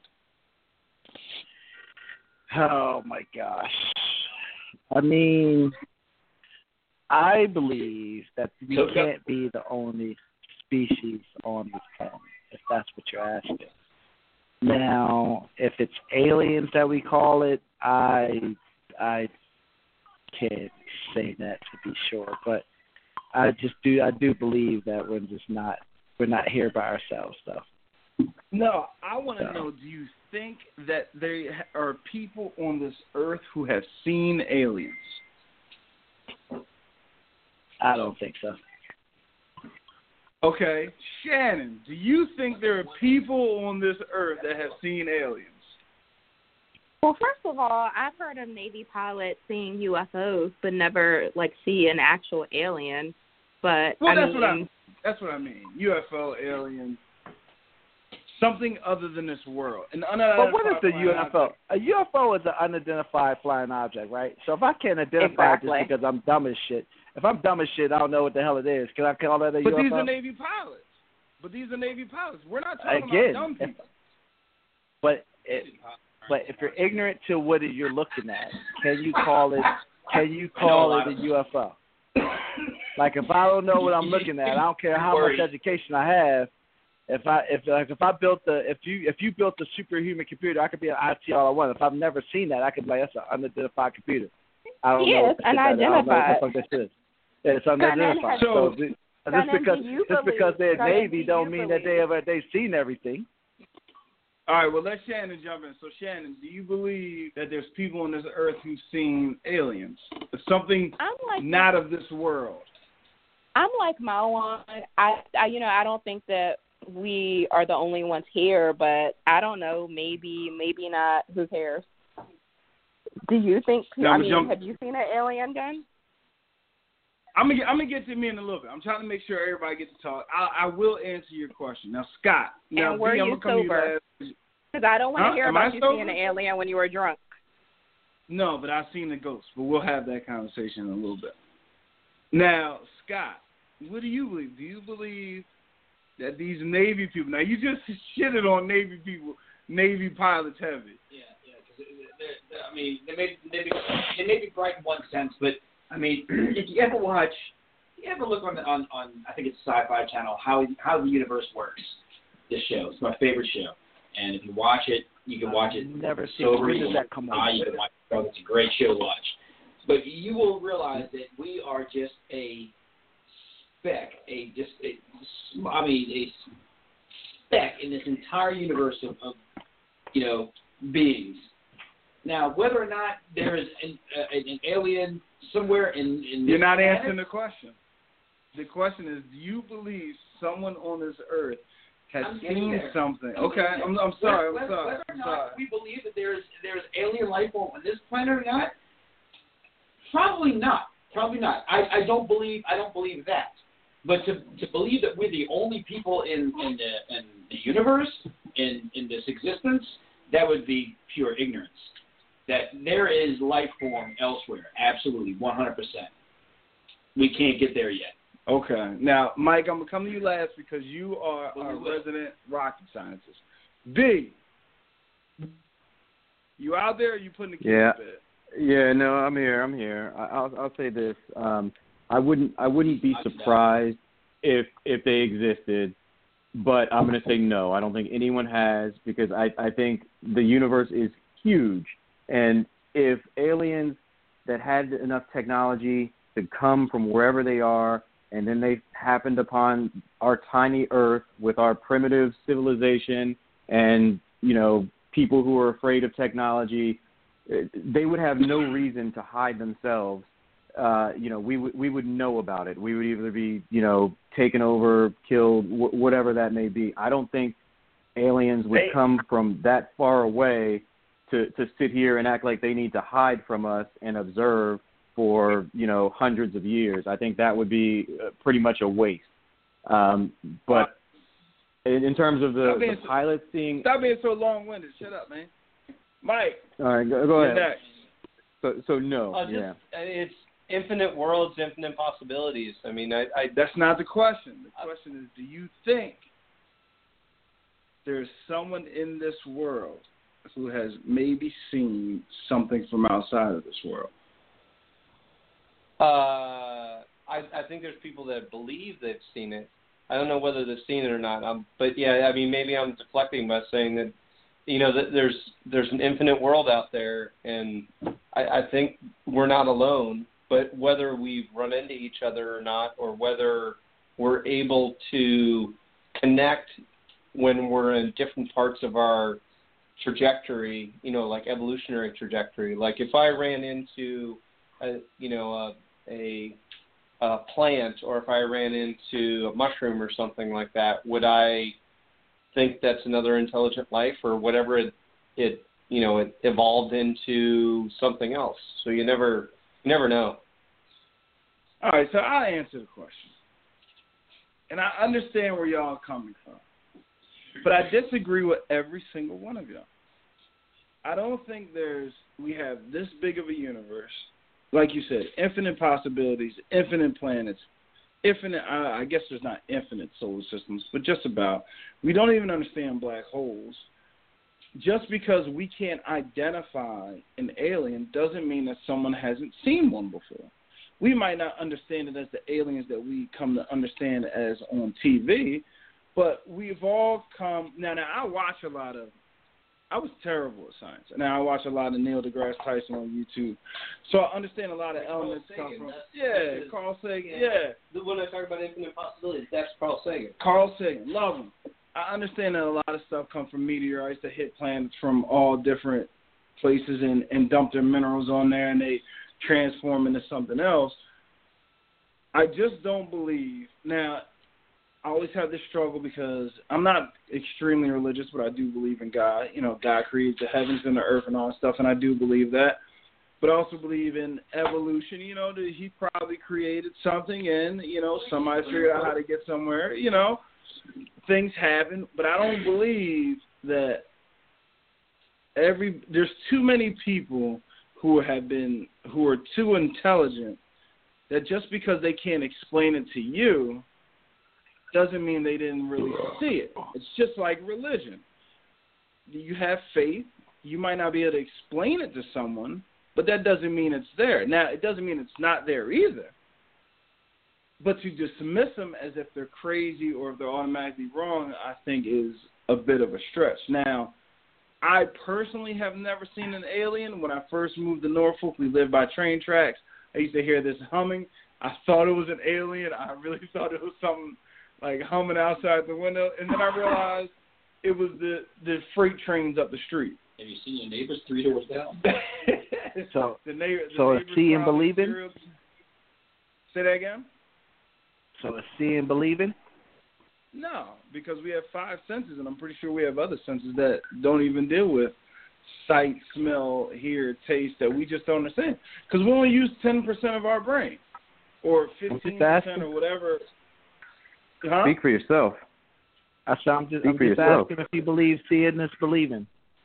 Oh my gosh. I mean, I believe that we So- can't be the only species on this planet, if that's what you're asking. Now, if it's aliens that we call it, I I can't say that to be sure, but I just do I do believe that we're just not we're not here by ourselves though. No, I want to So. know, do you think that there are people on this earth who have seen aliens? I don't think so. Okay, Shannon, do you think there are people on this earth that have seen aliens? Well, first of all, I've heard of Navy pilots seeing U F Os, but never like see an actual alien. But well, I that's mean, what I that's what I mean. U F O, alien, something other than this world. An But what is the flying U F O? object. A U F O is an unidentified flying object, right? So if I can't identify Exactly. it just because I'm dumb as shit, if I'm dumb as shit, I don't know what the hell it is. Can I call that a But U F O? these are Navy pilots. But these are Navy pilots. We're not talking Again, about dumb if- people. But it, but if you're ignorant to what you're looking at, can you call it? Can you call it a U F O? Like if I don't know what I'm looking at, I don't care how much education I have. If I if like if I built the if you if you built a superhuman computer, I could be an I T all I want. If I've never seen that, I could be like that's an unidentified computer. I don't know. Yes, what the shit that is. I don't know what unidentified. the fuck that shit is. Yeah, it's unidentified. So- So, just Gunnan, because do you just believe- because they're Gunnan, Navy do don't you mean that they believe- ever they've seen everything. All right, well, let Shannon jump in. So, Shannon, do you believe that there's people on this earth who've seen aliens? Something I'm like not of this world? I'm like Marwan. I, I, you know, I don't think that we are the only ones here, but I don't know. Maybe, maybe not. Who cares? Do you think? Now, I I'm mean, jump- have you seen an alien gun? I'm gonna get, I'm gonna get to me in a little bit. I'm trying to make sure everybody gets to talk. I, I will answer your question. Now, Scott. Now, And were B, I'm you gonna come to you sober? last. Because I don't want to Huh? hear Am about I you sober? seeing an alien when you were drunk. No, but I've seen the ghost. But we'll have that conversation in a little bit. Now, Scott, what do you believe? Do you believe that these Navy people? Now, you just shitted on Navy people, Navy pilots heavy. Yeah, yeah. Cause they're, they're, I mean, they may they may, they may be bright in one sense, but I mean, if you ever watch, if you ever look on the, on on I think it's Sci-Fi Channel, how how the universe works. This show, it's my favorite show, and if you watch it, you can watch it Never seen sober. When You did can that watch come it high, on? you can watch it drunk. It's a great show to watch. But you will realize that we are just a speck, a just a, I mean, a speck in this entire universe of, of you know, beings. Now, whether or not there is an, uh, an alien somewhere in, in You're this not planet, answering the question. The question is, do you believe someone on this earth has I'm getting seen there. something? I'm Okay, getting I'm, there. I'm sorry. I'm Whether, sorry. whether or I'm not sorry. we believe that there's there's alien life form on this planet or not, probably not. Probably not. I, I don't believe I don't believe that. But to to believe that we're the only people in, in the in the universe, in, in this existence, that would be pure ignorance. That there is life form elsewhere, absolutely, one hundred percent. We can't get there yet. Okay. Now, Mike, I'm going to come to you last because you are Well, our we will. resident rocket scientist. B, you out there or you putting the kids Yeah. to bed? Yeah, no, I'm here. I'm here. I, I'll I'll say this. Um, I wouldn't I wouldn't be I do that. surprised if if they existed, but I'm going to say no. I don't think anyone has because I I think the universe is huge, and if aliens that had enough technology to come from wherever they are, and then they happened upon our tiny Earth with our primitive civilization, and you know people who are afraid of technology. They would have no reason to hide themselves. Uh, you know, we would we would know about it. We would either be, you know, taken over, killed, wh- whatever that may be. I don't think aliens would Hey. come from that far away to to sit here and act like they need to hide from us and observe for, you know, hundreds of years. I think that would be uh, pretty much a waste. Um, but in, in terms of the, Stop being the so- pilots seeing, Stop being so long-winded. Shut up, man. Mike, all right, go, go you're ahead. next. So so no, Uh, just, yeah. It's infinite worlds, infinite possibilities. I mean, I, I That's not the question. The question is, do you think there's someone in this world who has maybe seen something from outside of this world? Uh, I, I think there's people that believe they've seen it. I don't know whether they've seen it or not. Um, but yeah, I mean, maybe I'm deflecting by saying that, you know, that there's there's an infinite world out there, and I, I think we're not alone. But whether we've run into each other or not, or whether we're able to connect when we're in different parts of our trajectory, you know, like evolutionary trajectory. Like if I ran into, a, you know, a, a, a plant, or if I ran into a mushroom or something like that, would I think that's another intelligent life, or whatever it, it you know, it evolved into something else. So you never, you never know. All right, so I'll answer the question. And I understand where y'all are coming from. But I disagree with every single one of y'all. I don't think there's, we have this big of a universe, like you said, infinite possibilities, infinite planets, infinite, I, I guess there's not infinite solar systems, but just about. We don't even understand black holes. Just because we can't identify an alien doesn't mean that someone hasn't seen one before. We might not understand it as the aliens that we come to understand as on T V, but we've all come, now, now I watch a lot of, I was terrible at science. Now I watch a lot of Neil deGrasse Tyson on YouTube. So I understand a lot of elements come from, yeah, Carl Sagan, yeah. When I talk about infinite possibilities, that's Carl Sagan. Carl Sagan, love him. I understand that a lot of stuff comes from meteorites that hit planets from all different places and, and dump their minerals on there and they transform into something else. I just don't believe. Now, I always have this struggle because I'm not extremely religious, but I do believe in God. You know, God created the heavens and the earth and all that stuff, and I do believe that. But I also believe in evolution. You know, that he probably created something and, you know, somebody figured out how to get somewhere. You know, things happen, but I don't believe that every there's too many people who have been who are too intelligent that just because they can't explain it to you doesn't mean they didn't really see it. It's just like religion. You have faith. You might not be able to explain it to someone, but that doesn't mean it's there. Now, it doesn't mean it's not there either. But to dismiss them as if they're crazy or if they're automatically wrong, I think is a bit of a stretch. Now, I personally have never seen an alien. When I first moved to Norfolk, we lived by train tracks. I used to hear this humming. I thought it was an alien. I really thought it was something like humming outside the window. And then I realized it was the, the freight trains up the street. Have you seen your neighbors three doors down? So, the neighbor, the so is seeing and believing? Serial... Say that again? So is seeing and believing? No, because we have five senses, and I'm pretty sure we have other senses that don't even deal with sight, smell, hear, taste, that we just don't understand. Because we only use ten percent of our brain, or fifteen percent or whatever. Huh? Speak for yourself. I said, I'm just, Speak I'm for just yourself. asking if you believe seeing is believing.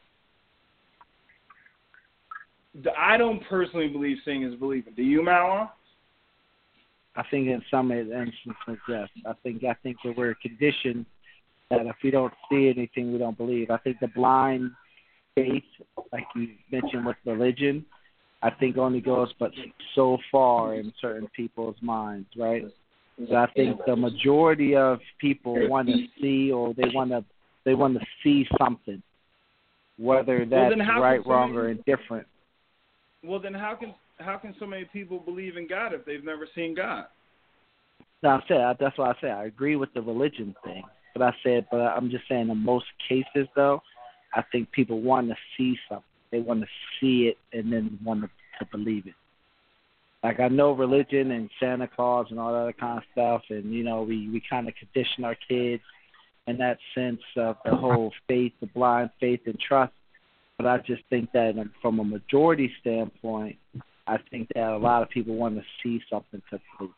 I don't personally believe seeing is believing. Do you, Malon? I think in some instances, yes. I think I think that we're conditioned that if we don't see anything, we don't believe. I think the blind faith, like you mentioned with religion, I think only goes but so far in certain people's minds, right? So I think the majority of people want to see or they want to they want to see something, whether that's well, right, so wrong, many, or indifferent. Well, then how can how can so many people believe in God if they've never seen God? No, I said that's why I say I agree with the religion thing, but I said, but I'm just saying in most cases though, I think people want to see something. They want to see it and then want to, to believe it. Like I know religion and Santa Claus and all that other kind of stuff, and you know we we kind of condition our kids in that sense of the whole faith, the blind faith and trust. But I just think that from a majority standpoint, I think that a lot of people want to see something to believe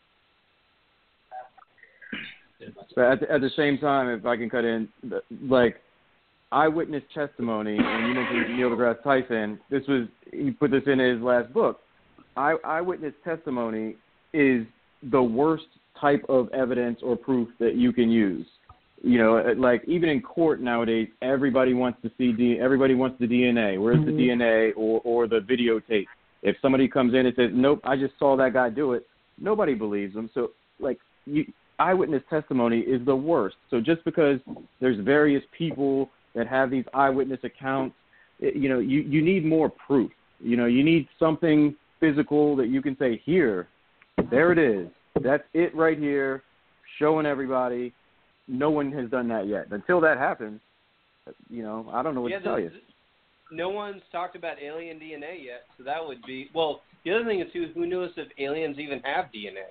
it. But at the, at the same time, if I can cut in, like eyewitness testimony, and you mentioned Neil deGrasse Tyson, this was he put this in his last book. Eye, eyewitness testimony is the worst type of evidence or proof that you can use. You know, like even in court nowadays, everybody wants to see D, everybody wants the D N A. Where's mm-hmm. the D N A or, or the videotape? If somebody comes in and says, "Nope, I just saw that guy do it," nobody believes them. So, like, you, eyewitness testimony is the worst. So just because there's various people that have these eyewitness accounts, it, you know, you, you need more proof. You know, you need something physical that you can say, "Here, there it is. That's it right here," showing everybody. No one has done that yet. Until that happens, you know, I don't know what yeah, to tell you. No one's talked about alien D N A yet, so that would be – well, the other thing is who, who knows if aliens even have D N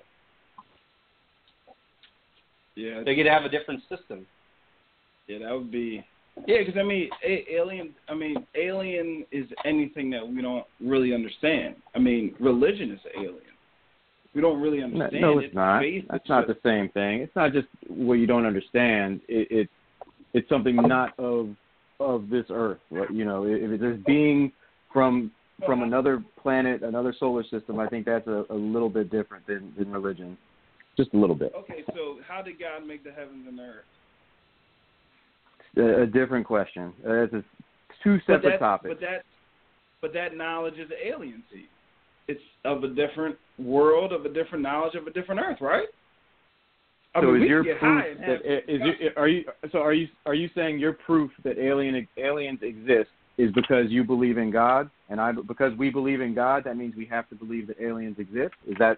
A? Yeah. They could have a different system. Yeah, that would be Yeah, because I mean, a- alien. I mean, alien is anything that we don't really understand. I mean, religion is alien. We don't really understand. No, it's it. not. Faith, That's it's not just, the same thing. It's not just what you don't understand. It, it it's something not of of this earth. You know, if there's being from from another planet, another solar system, I think that's a, a little bit different than, than religion. Just a little bit. Okay, so how did God make the heavens and the earth? A, a different question. Uh, it's a, two But separate that, topics. But that, but that knowledge is alien to you. It's of a different world, of a different knowledge, of a different earth, right? I so mean, is we your can get proof high and that have is you, are you so are you are you saying your proof that alien aliens exist is because you believe in God, and I because we believe in God, that means we have to believe that aliens exist? Is that?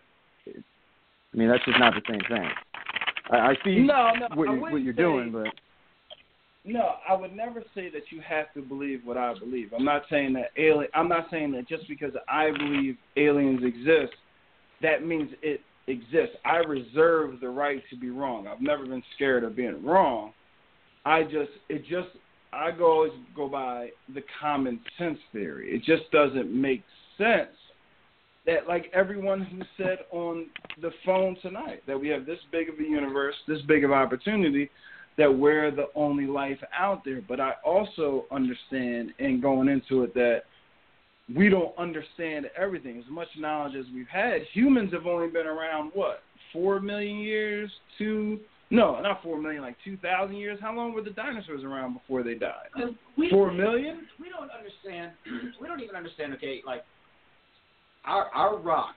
I mean, that's just not the same thing. I, I see no, no, what, I you, what you're say, doing, but no, I would never say that you have to believe what I believe. I'm not saying that alien. I'm not saying that just because I believe aliens exist, that means it exists. I reserve the right to be wrong. I've never been scared of being wrong. I just, it just, I go always go by the common sense theory. It just doesn't make sense that, like everyone who said on the phone tonight, that we have this big of a universe, this big of opportunity, that we're the only life out there. But I also understand, and going into it, that we don't understand everything. As much knowledge as we've had, humans have only been around, what, four million years? Two? No, not four million, like two thousand years. How long were the dinosaurs around before they died? Uh, we, four million? We don't understand. We don't even understand, okay, like, our our rock,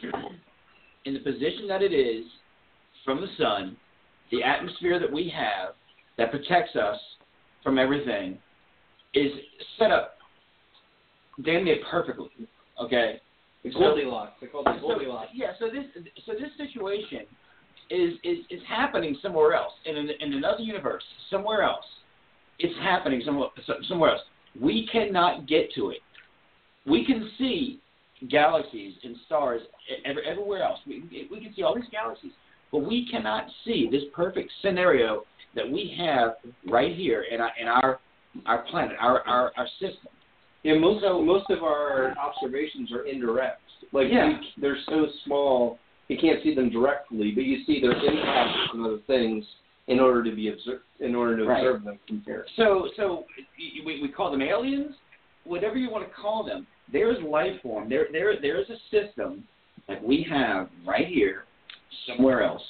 in the position that it is from the sun, the atmosphere that we have that protects us from everything is set up damn near perfectly, okay? It's So- Goldilocks. They call it So, Goldilocks. yeah, so this so this situation is, is, is happening somewhere else, in, an, in another universe, somewhere else. It's happening somewhere, somewhere else. We cannot get to it. We can see galaxies and stars every, everywhere else. We, we can see all these galaxies, but we cannot see this perfect scenario that we have right here in our, in our, our planet, our, our, our system. Yeah, most most of our observations are indirect. Like Yeah. you, they're so small, you can't see them directly, but you see their impact on other things in order to be observed, in order to Right. observe them from here. So, so we, we call them aliens, whatever you want to call them. There's life form. There, there, there is a system like we have right here, somewhere else.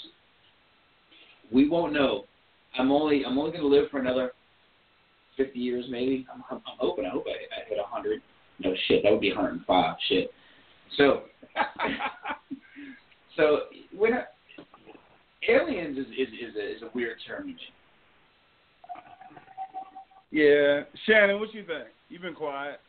We won't know. I'm only, I'm only going to live for another fifty years, maybe. I'm, I'm, I'm hoping. I hope I, I hit one hundred. No shit, that would be one hundred five. Shit. So, so we're not. Aliens is is is a, is a weird term to me. Yeah. Shannon, what you think? You've been quiet.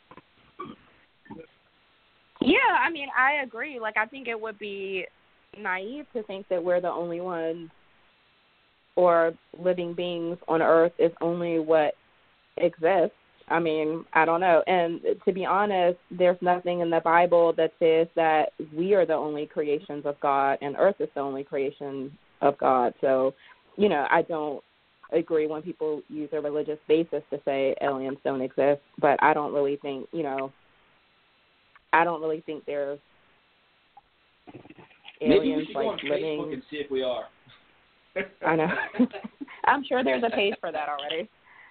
Yeah, I mean, I agree. Like, I think it would be naive to think that we're the only ones or living beings on Earth is only what exists. I mean, I don't know. And to be honest, there's nothing in the Bible that says that we are the only creations of God and Earth is the only creation of God. So, you know, I don't agree when people use a religious basis to say aliens don't exist, but I don't really think, you know, I don't really think there's aliens Maybe we should like go on living. Facebook and see if we are. I know. I'm sure there's a page for that already.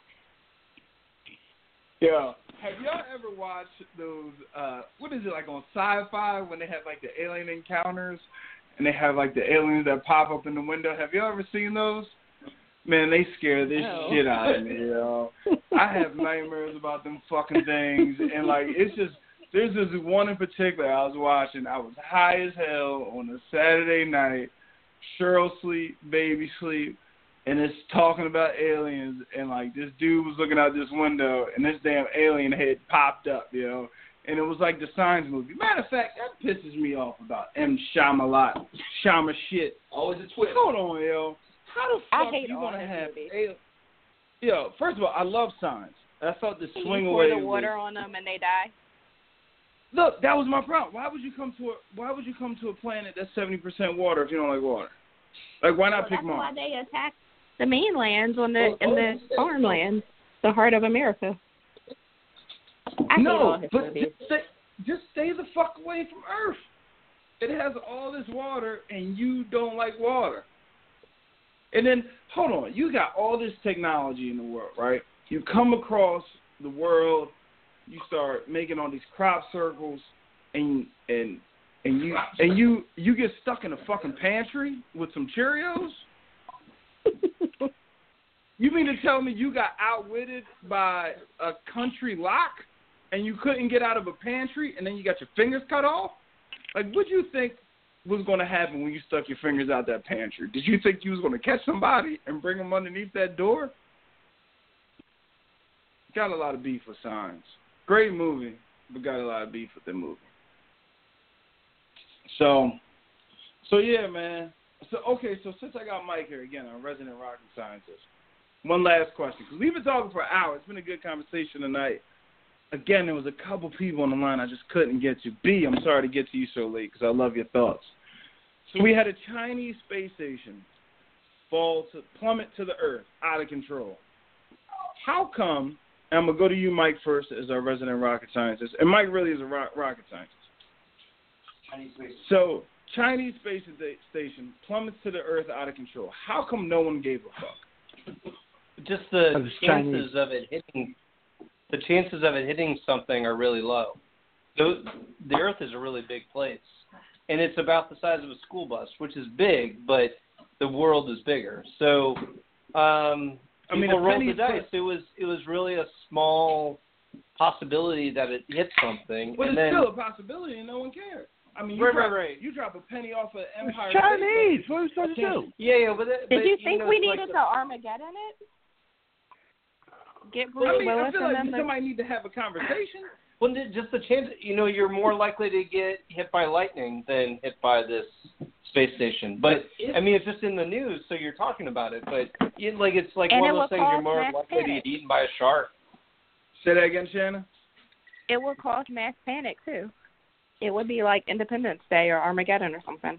Yeah. Have y'all ever watched those, uh, what is it, like on Sci-Fi when they have like the alien encounters and they have like the aliens that pop up in the window? Have y'all ever seen those? Man, they scare this No. shit out of me, yo. I have nightmares about them fucking things, and like it's just, there's this one in particular I was watching. I was high as hell on a Saturday night. Cheryl sleep, baby sleep, and it's talking about aliens, and like this dude was looking out this window, and this damn alien head popped up, yo. And it was like the Signs movie. Matter of fact, that pisses me off about M. Shyamalan. Shama shit. Always a twist. Hold on, yo. How the I fuck hate you all gonna his have movies. aliens? Yo, first of all, I love Signs. I thought the Can swing you pour away the was- water on them and they die? Look, that was my problem. Why would you come to a Why would you come to a planet that's seventy percent water if you don't like water? Like, why not Well, pick that's Mars? why they attack the mainlands on the Well, in oh, the it's- farmlands. the heart of America. I hate all No, his but movies. just stay, just stay the fuck away from Earth. It has all this water, and you don't like water. And then, hold on, you got all this technology in the world, right? You come across the world, you start making all these crop circles, and and and you and you you get stuck in a fucking pantry with some Cheerios. You mean to tell me you got outwitted by a country lock, and you couldn't get out of a pantry, and then you got your fingers cut off? Like, what do you think was going to happen when you stuck your fingers out that pantry? Did you think you was going to catch somebody and bring them underneath that door? Got a lot of beef with Signs. Great movie, but got a lot of beef with the movie. So, so yeah, man. So, okay, so since I got Mike here again, our resident rocket scientist, one last question, because we've been talking for hours. It's been a good conversation tonight. Again, there was a couple people on the line I just couldn't get to. B, I'm sorry to get to you so late because I love your thoughts. So we had a Chinese space station fall to plummet to the Earth, out of control. How come, and I'm going to go to you, Mike, first as our resident rocket scientist, and Mike really is a ro- rocket scientist. Chinese space. So Chinese space station plummets to the Earth out of control. How come no one gave a fuck? Just the Because it's chances Chinese. of it hitting, the chances of it hitting something are really low. The, the Earth is a really big place, and it's about the size of a school bus, which is big, but the world is bigger. So, um, I mean, people a rolled penny the dice. per- It was it was really a small possibility that it hit something, But and it's then still a possibility and no one cared. I mean, you, Right, drop, right, right. you drop a penny off of Empire It's State Chinese. Building. What are we supposed to do? yeah, yeah. But, that, Did but you think know, we it's like needed the- to Armageddon it? Get Bruce I mean, I Willis feel and like them to- somebody need to have a conversation. Well, just the chance, you know, you're more likely to get hit by lightning than hit by this space station. But, If- I mean, it's just in the news, so you're talking about it. But, it, like, it's like And one it of those will things you're cause more mass likely to panic. get eaten by a shark. Say that again, Shannon. It would cause mass panic too. It would be like Independence Day or Armageddon or something.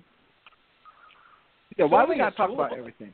Yeah, why Something we gotta is talk cool. about everything?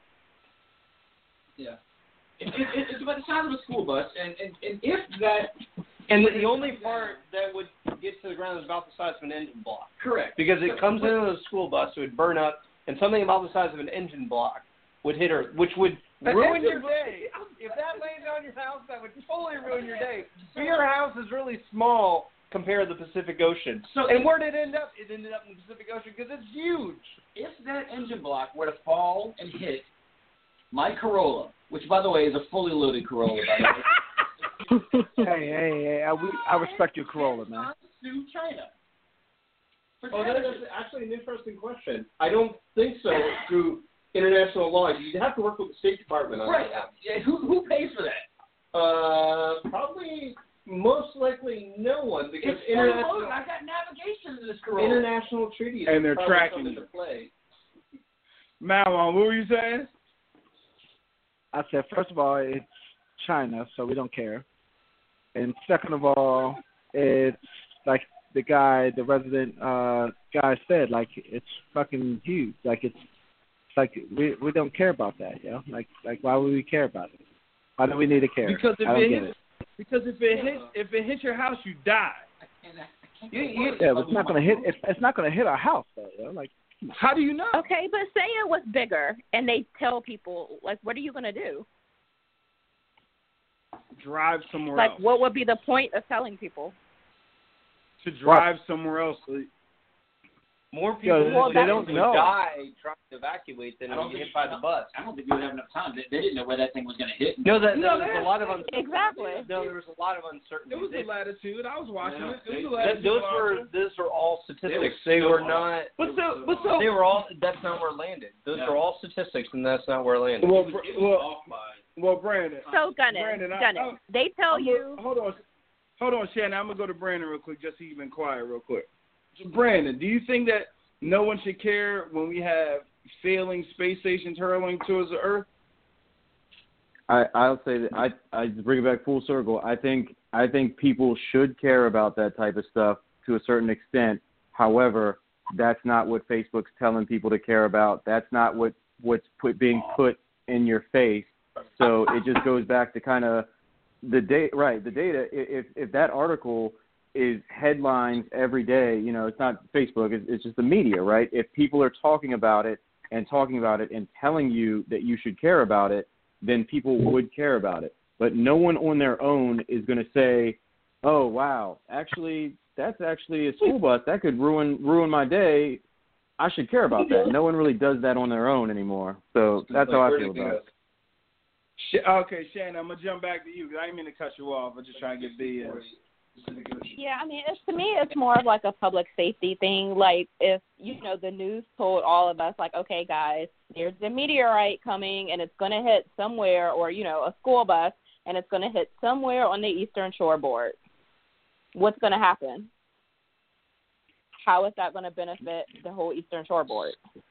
Yeah. It, it, it, it's about the size of a school bus, and, and, and if that... And the only part that would get to the ground is about the size of an engine block. Correct. Because it But- comes but- into the school bus, it would burn up, and something about the size of an engine block would hit Earth, which would An ruin engine your day. If that landed on your house, that would totally ruin your day. But your house is really small compared to the Pacific Ocean. So and if- where did it end up? It ended up in the Pacific Ocean because it's huge. If that engine block were to fall and hit my Corolla, which, by the way, is a fully loaded Corolla, by the way, hey, hey, hey! I, we, I respect your Corolla, man. sue China. For Oh, that damages. is actually an interesting question. I don't think so through international law. You'd have to work with the State Department on Right. that. Yeah, who, who pays for that? Uh, probably most likely no one because It's fully loaded. international I got navigation to this Corolla. international treaties And they're probably tracking come you. into play. Malon, what were you saying? I said, first of all, it's China, so we don't care. And second of all, it's like the guy, the resident uh, guy said, like it's fucking huge. Like it's, it's like we we don't care about that, yo. Like like why would we care about it? Why do we need to care? Because if I don't it get hits, it. because if it hits, if it hits your house, you die. And I, I can't You- get you- words. Yeah, but it's not gonna hit. It's, it's not gonna hit our house, though, yo. Like How do you know? Okay, but say it was bigger and they tell people, like, what are you going to do? Drive somewhere Like, else. what would be the point of telling people? To drive somewhere else. More people Yeah, would, they would don't know. die trying to evacuate than I would don't get think hit by the bus. I don't think we would have enough time. They, they didn't know where that thing was going to hit. No, that, No, there was that- a lot of uncertainty. Exactly. No, there was a lot of uncertainty. It was They- the latitude. I was watching Yeah, it. It was they- the that, latitude. those launcher. were those were all statistics. were They so were off. not. But so, but so. They were all. That's not where it landed. Those Yeah. were all statistics, and that's not where it landed. Well, It was, it was well, off by. well, Brandon. So, Gunner, Brandon, I- Gunner, I- they tell I'm you. gonna- hold on, hold on, Shannon. I'm gonna go to Brandon real quick, just so you've been quiet real quick. So, Brandon, do you think that no one should care when we have failing space stations hurling towards the Earth? I, I'll say that I I bring it back full circle. I think I think people should care about that type of stuff to a certain extent. However, that's not what Facebook's telling people to care about. That's not what what's put being put in your face. So it just goes back to kind of the data, right? The data. If if that article is headlines every day, you know, it's not Facebook. It's, it's just the media, right? If people are talking about it and talking about it and telling you that you should care about it, then people would care about it. But no one on their own is going to say, "Oh, wow, actually, that's actually a school bus that could ruin ruin my day. I should care about that." No one really does that on their own anymore. So that's how I feel about it. Okay, Shannon, I'm gonna jump back to you because I didn't mean to cut you off. I'm just trying to get B in. Yeah, I mean, it's, to me, it's more of like a public safety thing. Like, if, you know, the news told all of us, like, okay, guys, there's a meteorite coming, and it's going to hit somewhere, or, you know, a school bus, and it's going to hit somewhere on the Eastern Shoreboard. What's going to happen? How is that going to benefit the whole Eastern Shoreboard?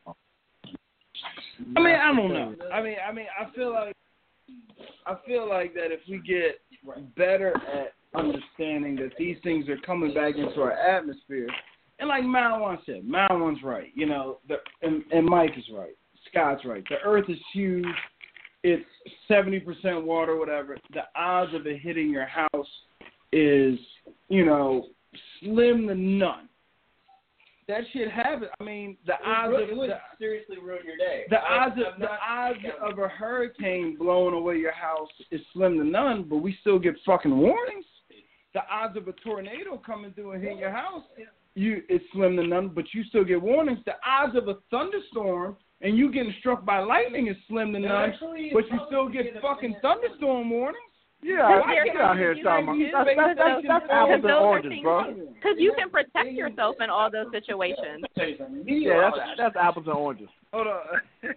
I mean, I don't know. I mean, I mean, I feel like, I feel like that if we get better at understanding that these things are coming back into our atmosphere, and like Malawan said, Malawan's right, you know, the, and, and Mike is right, Scott's right. The Earth is huge. It's seventy percent water, whatever. The odds of it hitting your house is, you know, slim to none. That shit happens. I mean, the odds would, of it would the, seriously ruin your day. The I, odds of the odds of a hurricane blowing away your house is slim to none, but we still get fucking warnings. The odds of a tornado coming through and hitting your house, you it's slim to none, but you still get warnings. The odds of a thunderstorm and you getting struck by lightning is slim to none, actually, but you still get fucking thunderstorm warnings. Yeah, I get out here talking about that's, that's, that's, that's apples and oranges, bro. Because you can protect yourself in all those situations. Yeah, that's, that's apples and oranges. Hold on.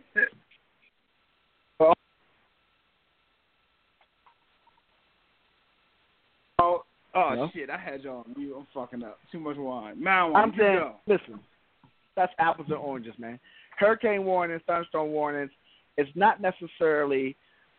oh, oh no? Shit, I had y'all on mute. I'm fucking up. Too much wine. Mal, I'm saying, go. listen, that's apples and oranges, man. Hurricane warnings, thunderstorm warnings, it's not necessarily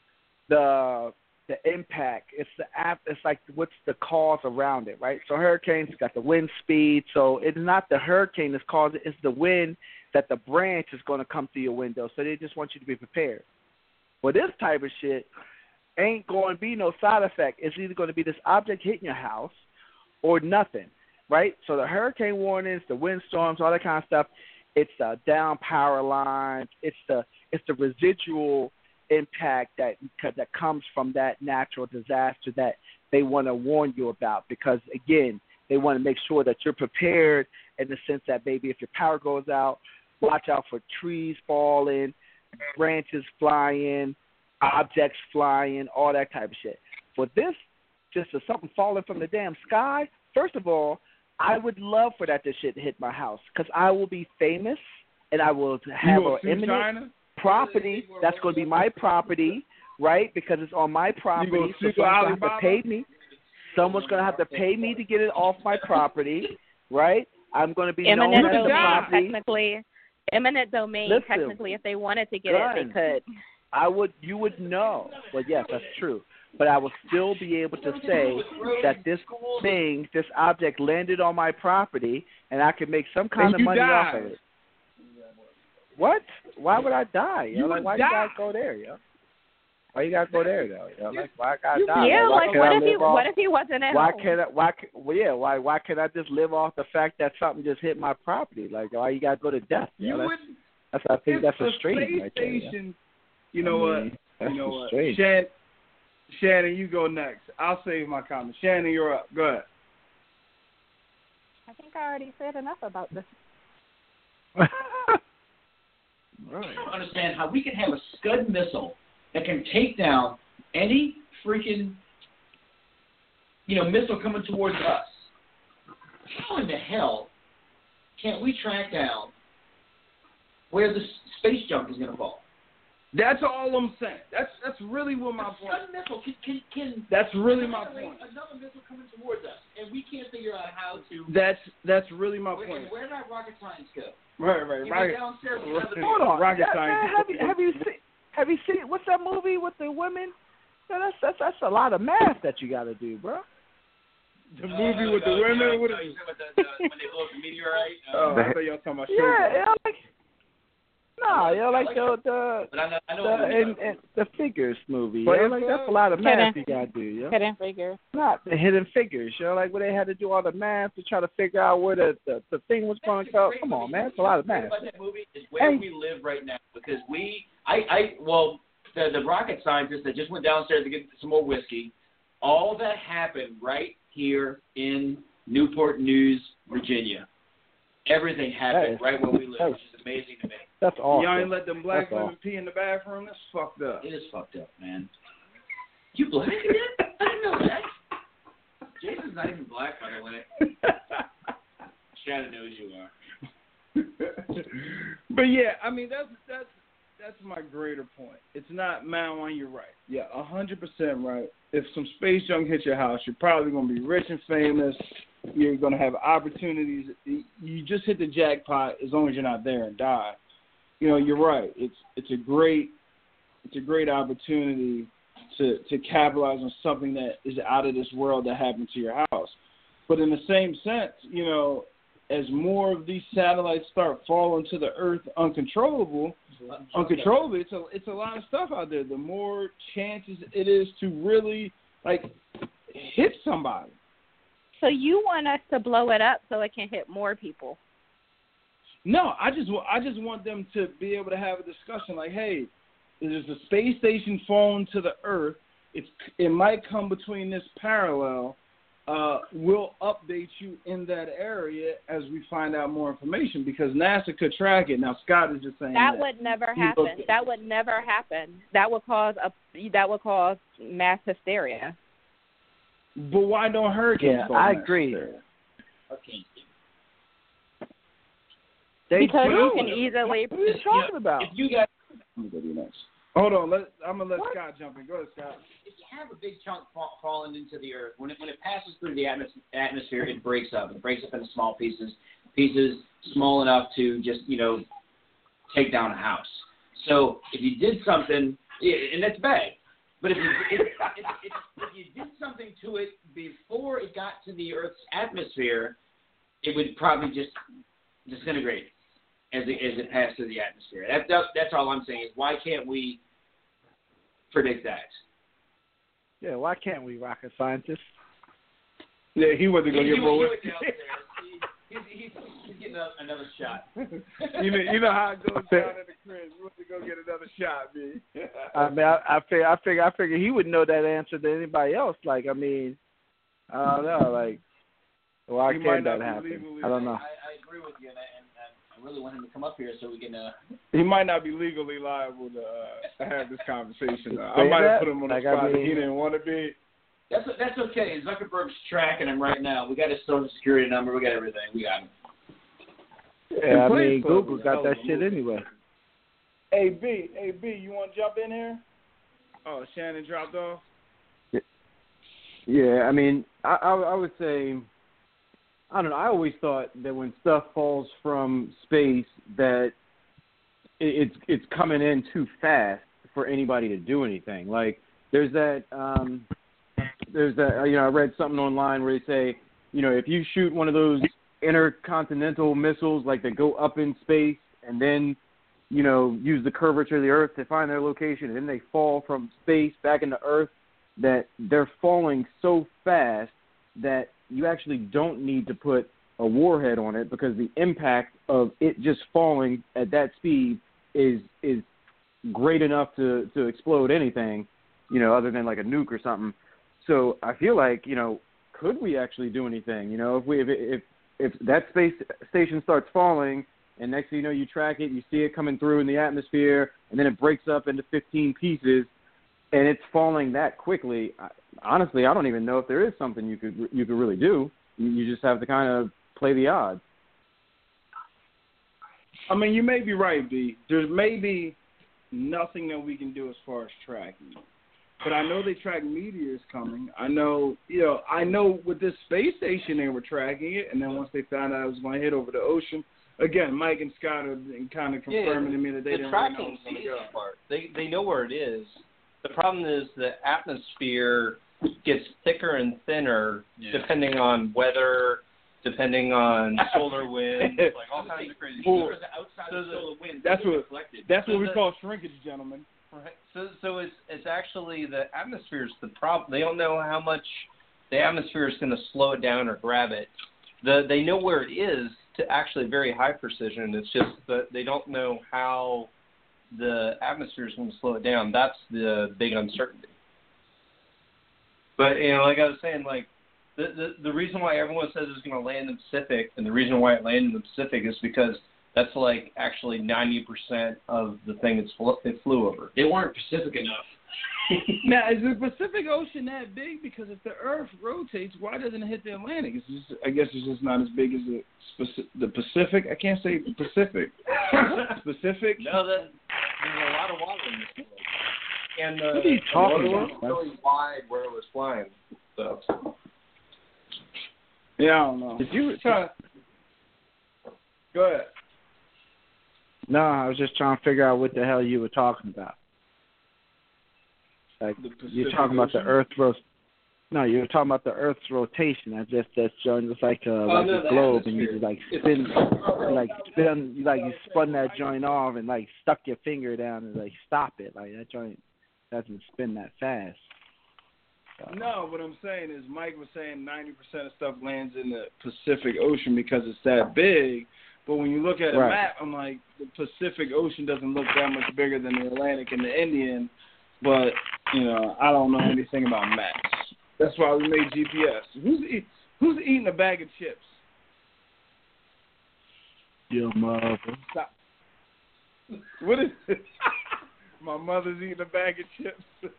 the the impact. It's the app. It's like what's the cause around it, right? So hurricanes got the wind speed. So it's not the hurricane that's causing it. It's the wind that the branch is going to come through your window. So they just want you to be prepared. Well, this type of shit ain't going to be no side effect. It's either going to be this object hitting your house or nothing, right? So the hurricane warnings, the windstorms, all that kind of stuff, it's the down power lines. It's the it's the residual impact that that comes from that natural disaster that they want to warn you about, because again, they want to make sure that you're prepared in the sense that maybe if your power goes out, watch out for trees falling, branches flying, objects flying, all that type of shit. For this, just as something falling from the damn sky, first of all, I would love for that to shit hit my house, because I will be famous and I will have an imminent China? property that's going to be my property, right? Because it's on my property, so someone's going to have to pay me. Someone's going to have to pay me to get it off my property, right? I'm going to be eminent known as domain, the property. Technically, eminent domain. Listen, technically, if they wanted to get done. it, they could. I would. You would know. Well, yes, that's true. But I will still be able to say that this thing, this object, landed on my property, and I could make some kind and of money died. off of it. What? Why would I die? Yo? You Like, why die. you gotta go there, yo? Why you gotta go there, though? Yo? Like, why I gotta die? Yeah, like, like what if he off, what if he wasn't at Why home? can't I? Why? Can, well, yeah. Why? Why can't I just live off the fact that something just hit my property? Like, why you gotta go to death? You Yo? That's, would. that's I think that's a the stream space right there. Station, you know I mean, what? That's you know a what? stream. Shannon, Shannon, you go next. I'll save my comment. Shannon, you're up. Go ahead. I think I already said enough about this. Right. I don't understand how we can have a Scud missile that can take down any freaking, you know, missile coming towards us. How in the hell can't we track down where the space junk is going to fall? That's all I'm saying. That's that's really what my a point. Scud missile can, can, can That's really my another, point. Another missile coming towards us, and we can't figure out how to. That's that's really my where, point. Where did our rocket science go? Right, right, You right. went downstairs with another Hold on. Rocket Yeah, science. man, have you have you seen have you seen what's that movie with the women? Yeah, that's that's that's a lot of math that you got to do, bro. The movie with the women. What is it? When they blow up the meteorite. Oh, I thought y'all talking about. Yeah, yeah, like, Nah, yo, like, like the the but I know, I know the, what and, and the Figures movie. But Yo, like that's a lot of math you gotta do, yo. Hidden Figures. Not the Hidden Figures, yo. Like where they had to do all the math to try to figure out where the the, the thing was going to go. Come on, man, it's a lot of math. About that movie is where Hey. we live right now because we, I, I, well, the the rocket scientist that just went downstairs to get some more whiskey. All that happened right here in Newport News, Virginia. Everything happened Is, right where we live, which is amazing to me. That's awesome. Y'all ain't let them black That's women pee in the bathroom? That's fucked up. It is fucked up, man. You black again? I didn't know that. Jason's not even black, by the way. Shannon knows you are. But yeah, I mean that's that's that's my greater point. It's not Madeline, you're right. Yeah, a hundred percent right. If some space junk hits your house, you're probably gonna be rich and famous. You're gonna have opportunities. You just hit the jackpot as long as you're not there and die. You know, you're right. It's it's a great it's a great opportunity to to capitalize on something that is out of this world that happened to your house. But in the same sense, you know, as more of these satellites start falling to the earth uncontrollable, uncontrollably, it's a it's a lot of stuff out there. The more chances it is to really like hit somebody. So you want us to blow it up so it can hit more people? No, I just I just want them to be able to have a discussion like, hey, there's a space station falling to the earth. It's it might come between this parallel. Uh, we'll update you in that area as we find out more information because NASA could track it. Now Scott is just saying that, that would never He happen. looked- That would never happen. That would cause a that would cause mass hysteria. But why don't hurricanes? Yeah, go I next? agree. Okay. They Because do. you can easily. What are you talking about? If you guys, Let me go do next. Hold on, let, I'm gonna let What? Scott jump in. Go ahead, Scott. if you have a big chunk fall, falling into the earth, when it when it passes through the atmos- atmosphere, it breaks up. It breaks up into small pieces, pieces small enough to just you know take down a house. So if you did something, yeah, and that's bad. But if you if, if, if, if you did something to it before it got to the Earth's atmosphere, it would probably just disintegrate as it as it passed through the atmosphere. That, that that's all I'm saying is why can't we predict that? Yeah, why can't we, rocket scientists? Yeah, he wasn't gonna He- get he- more. he went downstairs. He- he's, he's, he's getting a, another shot. you know, you know how it goes down in the crib. You want to go get another shot, B. I mean, I, I figure, I figure, I figure he would know that answer than anybody else. Like, I mean, I don't know. Like, why He might can't that not be happen? legally- I don't know. I, I agree with you, and I, and I really want him to come up here so we can. Uh, He might not be legally liable to, uh, to have this conversation. Uh, I Say might that? have put him on the Like, I spot that mean- he didn't want to be. that's that's okay. Zuckerberg's tracking him right now. We got his social security number. We got everything. We got him. Yeah, I And mean, Play Store Google was got hell that of a shit movie. anyway. Hey B, hey B, you want to jump in here? Oh, Shannon dropped off. Yeah, I mean, I, I, I would say, I don't know. I always thought that when stuff falls from space, that it, it's it's coming in too fast for anybody to do anything. Like there's that, um, there's that. You know, I read something online where they say, you know, if you shoot one of those intercontinental missiles, like that go up in space and then, you know, use the curvature of the Earth to find their location, and then they fall from space back into Earth, that they're falling so fast that you actually don't need to put a warhead on it because the impact of it just falling at that speed is is great enough to, to explode anything, you know, other than like a nuke or something. So I feel like, you know, could we actually do anything? You know, if we if if, if that space station starts falling and next thing you know you track it, you see it coming through in the atmosphere, and then it breaks up into fifteen pieces, and it's falling that quickly. I, honestly, I don't even know if there is something you could you could really do. You, you just have to kind of play the odds. I mean, you may be right, B. There's maybe nothing that we can do as far as tracking. But I know they track meteors coming. I know, you know, I know with this space station they were tracking it, and then once they found out it was going to hit over the ocean, again, Mike and Scott are kind of confirming yeah, to me that they the didn't really know tracking it was going to easy go. part. They they know where it is. The problem is the atmosphere gets thicker and thinner Yeah. depending on weather, depending on solar winds, like all kinds of crazy Well, shit. outside so of the- solar winds, that's they're what- reflected. That's what So we the- call shrinkage, gentlemen. Right. So, so it's it's actually the atmosphere's the problem. They don't know how much the atmosphere is going to slow it down or grab it. The they know where it is to actually very high precision. It's just that they don't know how the atmosphere is going to slow it down. That's the big uncertainty. But you know, like I was saying, like the the, the reason why everyone says it's going to land in the Pacific, and the reason why it landed in the Pacific is because that's like actually ninety percent of the thing it's fl- it flew over. They weren't Pacific enough. Now, is the Pacific Ocean that big? Because if the Earth rotates, why doesn't it hit the Atlantic? It's just, I guess it's just not as big as the speci- the Pacific. I can't say Pacific. Pacific. No, that there's a lot of water in this world. And the What are you talking water about? was really wide where it was flying. So Yeah, I don't know. Did you Try to- Go ahead. No, I was just trying to figure out what the hell you were talking about. Like The Pacific you're talking about the Ocean? Earth rot. No, you were talking about the Earth's rotation. I just that's joint it's like a like no, a the globe, and you atmosphere. just like spin, you like spin, you like you spun that joint off and like stuck your finger down and like stop it. Like that joint doesn't spin that fast. So, No, what I'm saying is Mike was saying ninety percent of stuff lands in the Pacific Ocean because it's that big. But when you look at a Right. map, I'm like, the Pacific Ocean doesn't look that much bigger than the Atlantic and the Indian. But, you know, I don't know anything about maps. That's why we made G P S. Who's eat, who's eating a bag of chips? your mother. Stop. What is it? My mother's eating a bag of chips.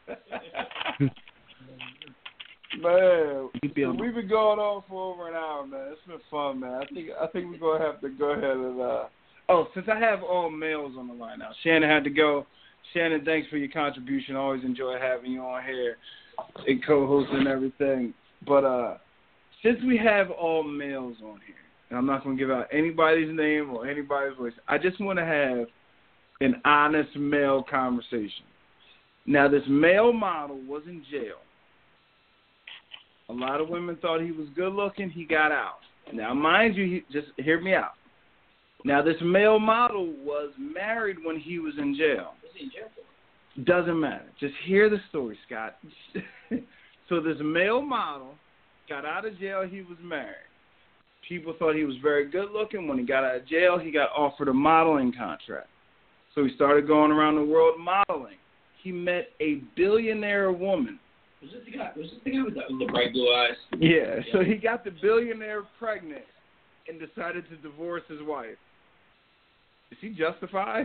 Man, You be on- we've been going on for over an hour, man. It's been fun, man. I think I think we're gonna have to go ahead and uh oh, since I have all males on the line now, Shannon had to go. Shannon, thanks for your contribution. I always enjoy having you on here and co-hosting and everything. But uh since we have all males on here, and I'm not gonna give out anybody's name or anybody's voice, I just want to have an honest male conversation. Now, this male model was in jail. A lot of women thought he was good looking. He got out. Now, mind you, he, just hear me out. Now, this male model was married when he was in jail. What's he in jail for? Doesn't matter. Just hear the story, Scott. So this male model got out of jail. He was married. People thought he was very good looking. When he got out of jail, he got offered a modeling contract. So he started going around the world modeling. He met a billionaire woman. Was this the guy? Was this the guy with the, the bright blue eyes? Yeah, so he got the billionaire pregnant and decided to divorce his wife. Is he justified?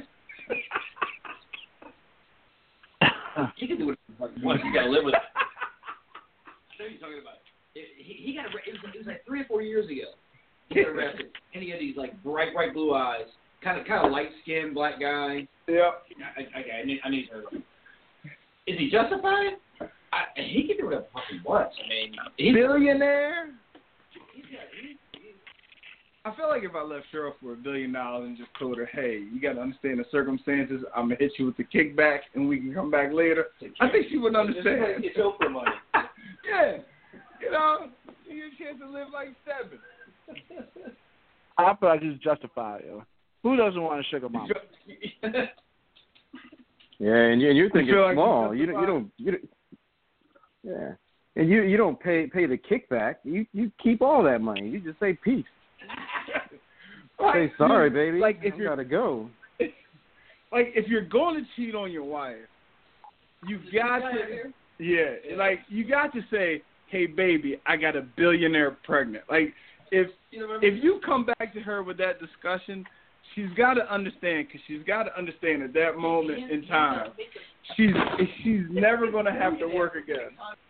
He can do it once. He's got to live with it. I know what you're talking about. It, he, he got arrested. It was, it was like three or four years ago. He got arrested, and he had these like bright, bright blue eyes, kind of, kind of light skinned black guy. Yep. I, okay, I need, I need to. Is he justified? I, he can do whatever the fuck he wants. I mean, he's Billionaire? He's got, he, he, I feel like if I left Cheryl for a billion dollars and just told her, hey, you got to understand the circumstances, I'm going to hit you with the kickback and we can come back later, I think she wouldn't understand. it's Oprah money. Yeah. You know, you get a chance to live like seven. I feel like it's justified, yo. Who doesn't want a sugar mama? Yeah, and, you, and you're thinking feel like small. you You don't. You don't. You don't. Yeah, and you you don't pay pay the kickback. You you keep all that money. You just say peace. Say sorry, baby. Like if I you're gotta go. like if you're going to cheat on your wife, you got to yeah, like you got to say, hey baby, I got a billionaire pregnant. Like if if you come back to her with that discussion, she's got to understand, because she's got to understand at that moment in time, she's she's never going to have to work again.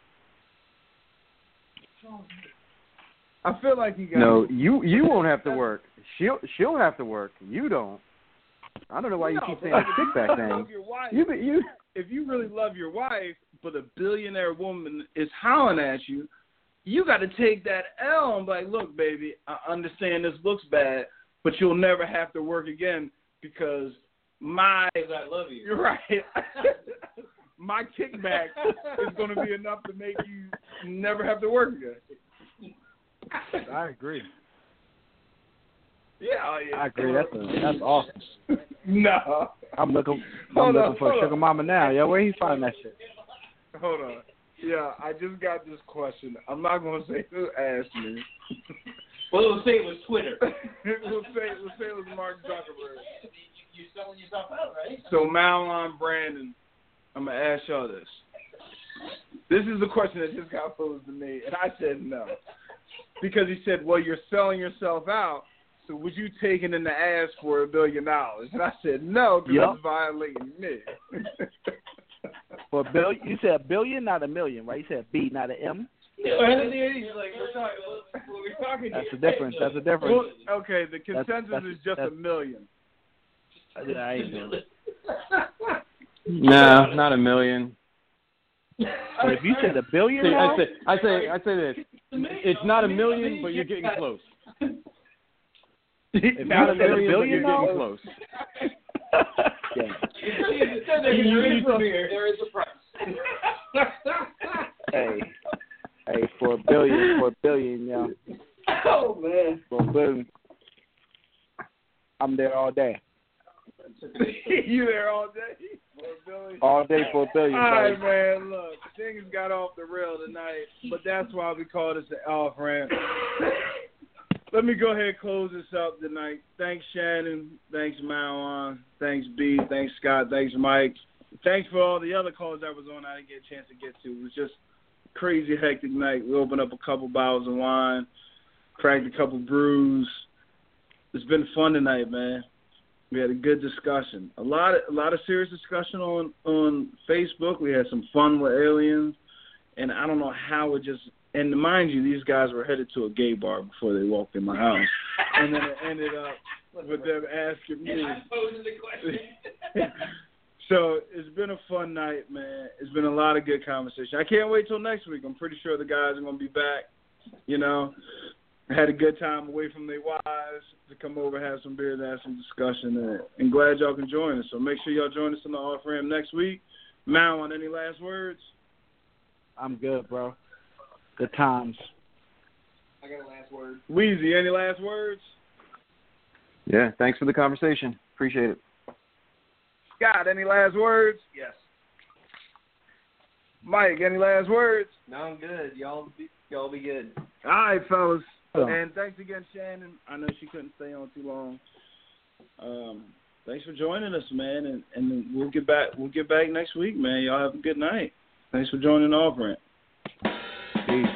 I feel like you got No, you you won't have to work. She'll she'll have to work. You don't. I don't know why you No, keep but saying like, kickback if you love thing. your wife, You be- you. if you really love your wife, but a billionaire woman is howling at you, you got to take that L and be like, look, baby, I understand this looks bad, but you'll never have to work again because my Because I love you. you're right. My kickback is going to be enough to make you never have to work again. I agree. Yeah, oh, yeah. I agree. That's a, that's awesome. No. I'm looking. I'm Hold looking on, for a hold sugar on. mama now. Yo, where he find that shit? Hold on. Yeah, I just got this question. I'm not gonna say who asked me. Well, we'll say it was Twitter. we'll say we'll say it was Mark Zuckerberg. You're selling yourself out, right? So Malon Brandon, I'm gonna ask y'all this. This is the question that just got posed to me, and I said no, because he said, "Well, you're selling yourself out. So would you take it in the ass for a billion dollars?" And I said no, because Yep. that's violating me. For a billion, you said a billion, not a million, right? You said a B, not an M. You're like, we're talking, we're talking That's the difference. That's the difference. Well, okay, the consensus that's- is just a that's- million. Yeah, I ain't doing it. No, not a million. But if you said a billion, See, now, I say, I say, I say this. It's not a million, but you're getting close. if Not you a said a million, billion, You're getting now, close. yeah. There is a, there is a price. Hey, hey, for a billion, for a billion, yeah, Oh man. for a billion, I'm there all day, You there all day? For a billion? all day for a billion. All right, baby. man. Look, things got off the rail tonight, but that's why we call this the off ramp. Let me go ahead and close this up tonight. Thanks, Shannon. Thanks, Malon. Thanks, B. Thanks, Scott. Thanks, Mike. Thanks for all the other calls that was on I didn't get a chance to get to. It was just a crazy, hectic night. We opened up a couple bottles of wine, cracked a couple brews. It's been fun tonight, man. We had a good discussion. A lot of a lot of serious discussion on, on Facebook. We had some fun with aliens. And I don't know how it just – and mind you, these guys were headed to a gay bar before they walked in my house. And then it ended up with them asking me. And I'm posing the question. So it's been a fun night, man. It's been a lot of good conversation. I can't wait till next week. I'm pretty sure the guys are going to be back. You know, I had a good time away from their wives to come over, have some beers, have some discussion. And, and glad y'all can join us. So make sure y'all join us on the off-ramp next week. Malon, any last words? I'm good, bro. Good times. I got a last word. Weezy, any last words? Yeah, thanks for the conversation. Appreciate it. Scott, any last words? Yes. Mike, any last words? No, I'm good. Y'all be, y'all be good. All right, fellas. Oh. And thanks again, Shannon. I know she couldn't stay on too long. Um, thanks for joining us, man. And, and we'll get back. We'll get back next week, man. Y'all have a good night. Thanks for joining the off ramp. Peace.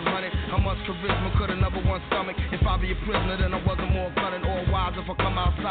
Charisma could another one stomach. If I be a prisoner, then I wasn't more cunning or wise if I come outside.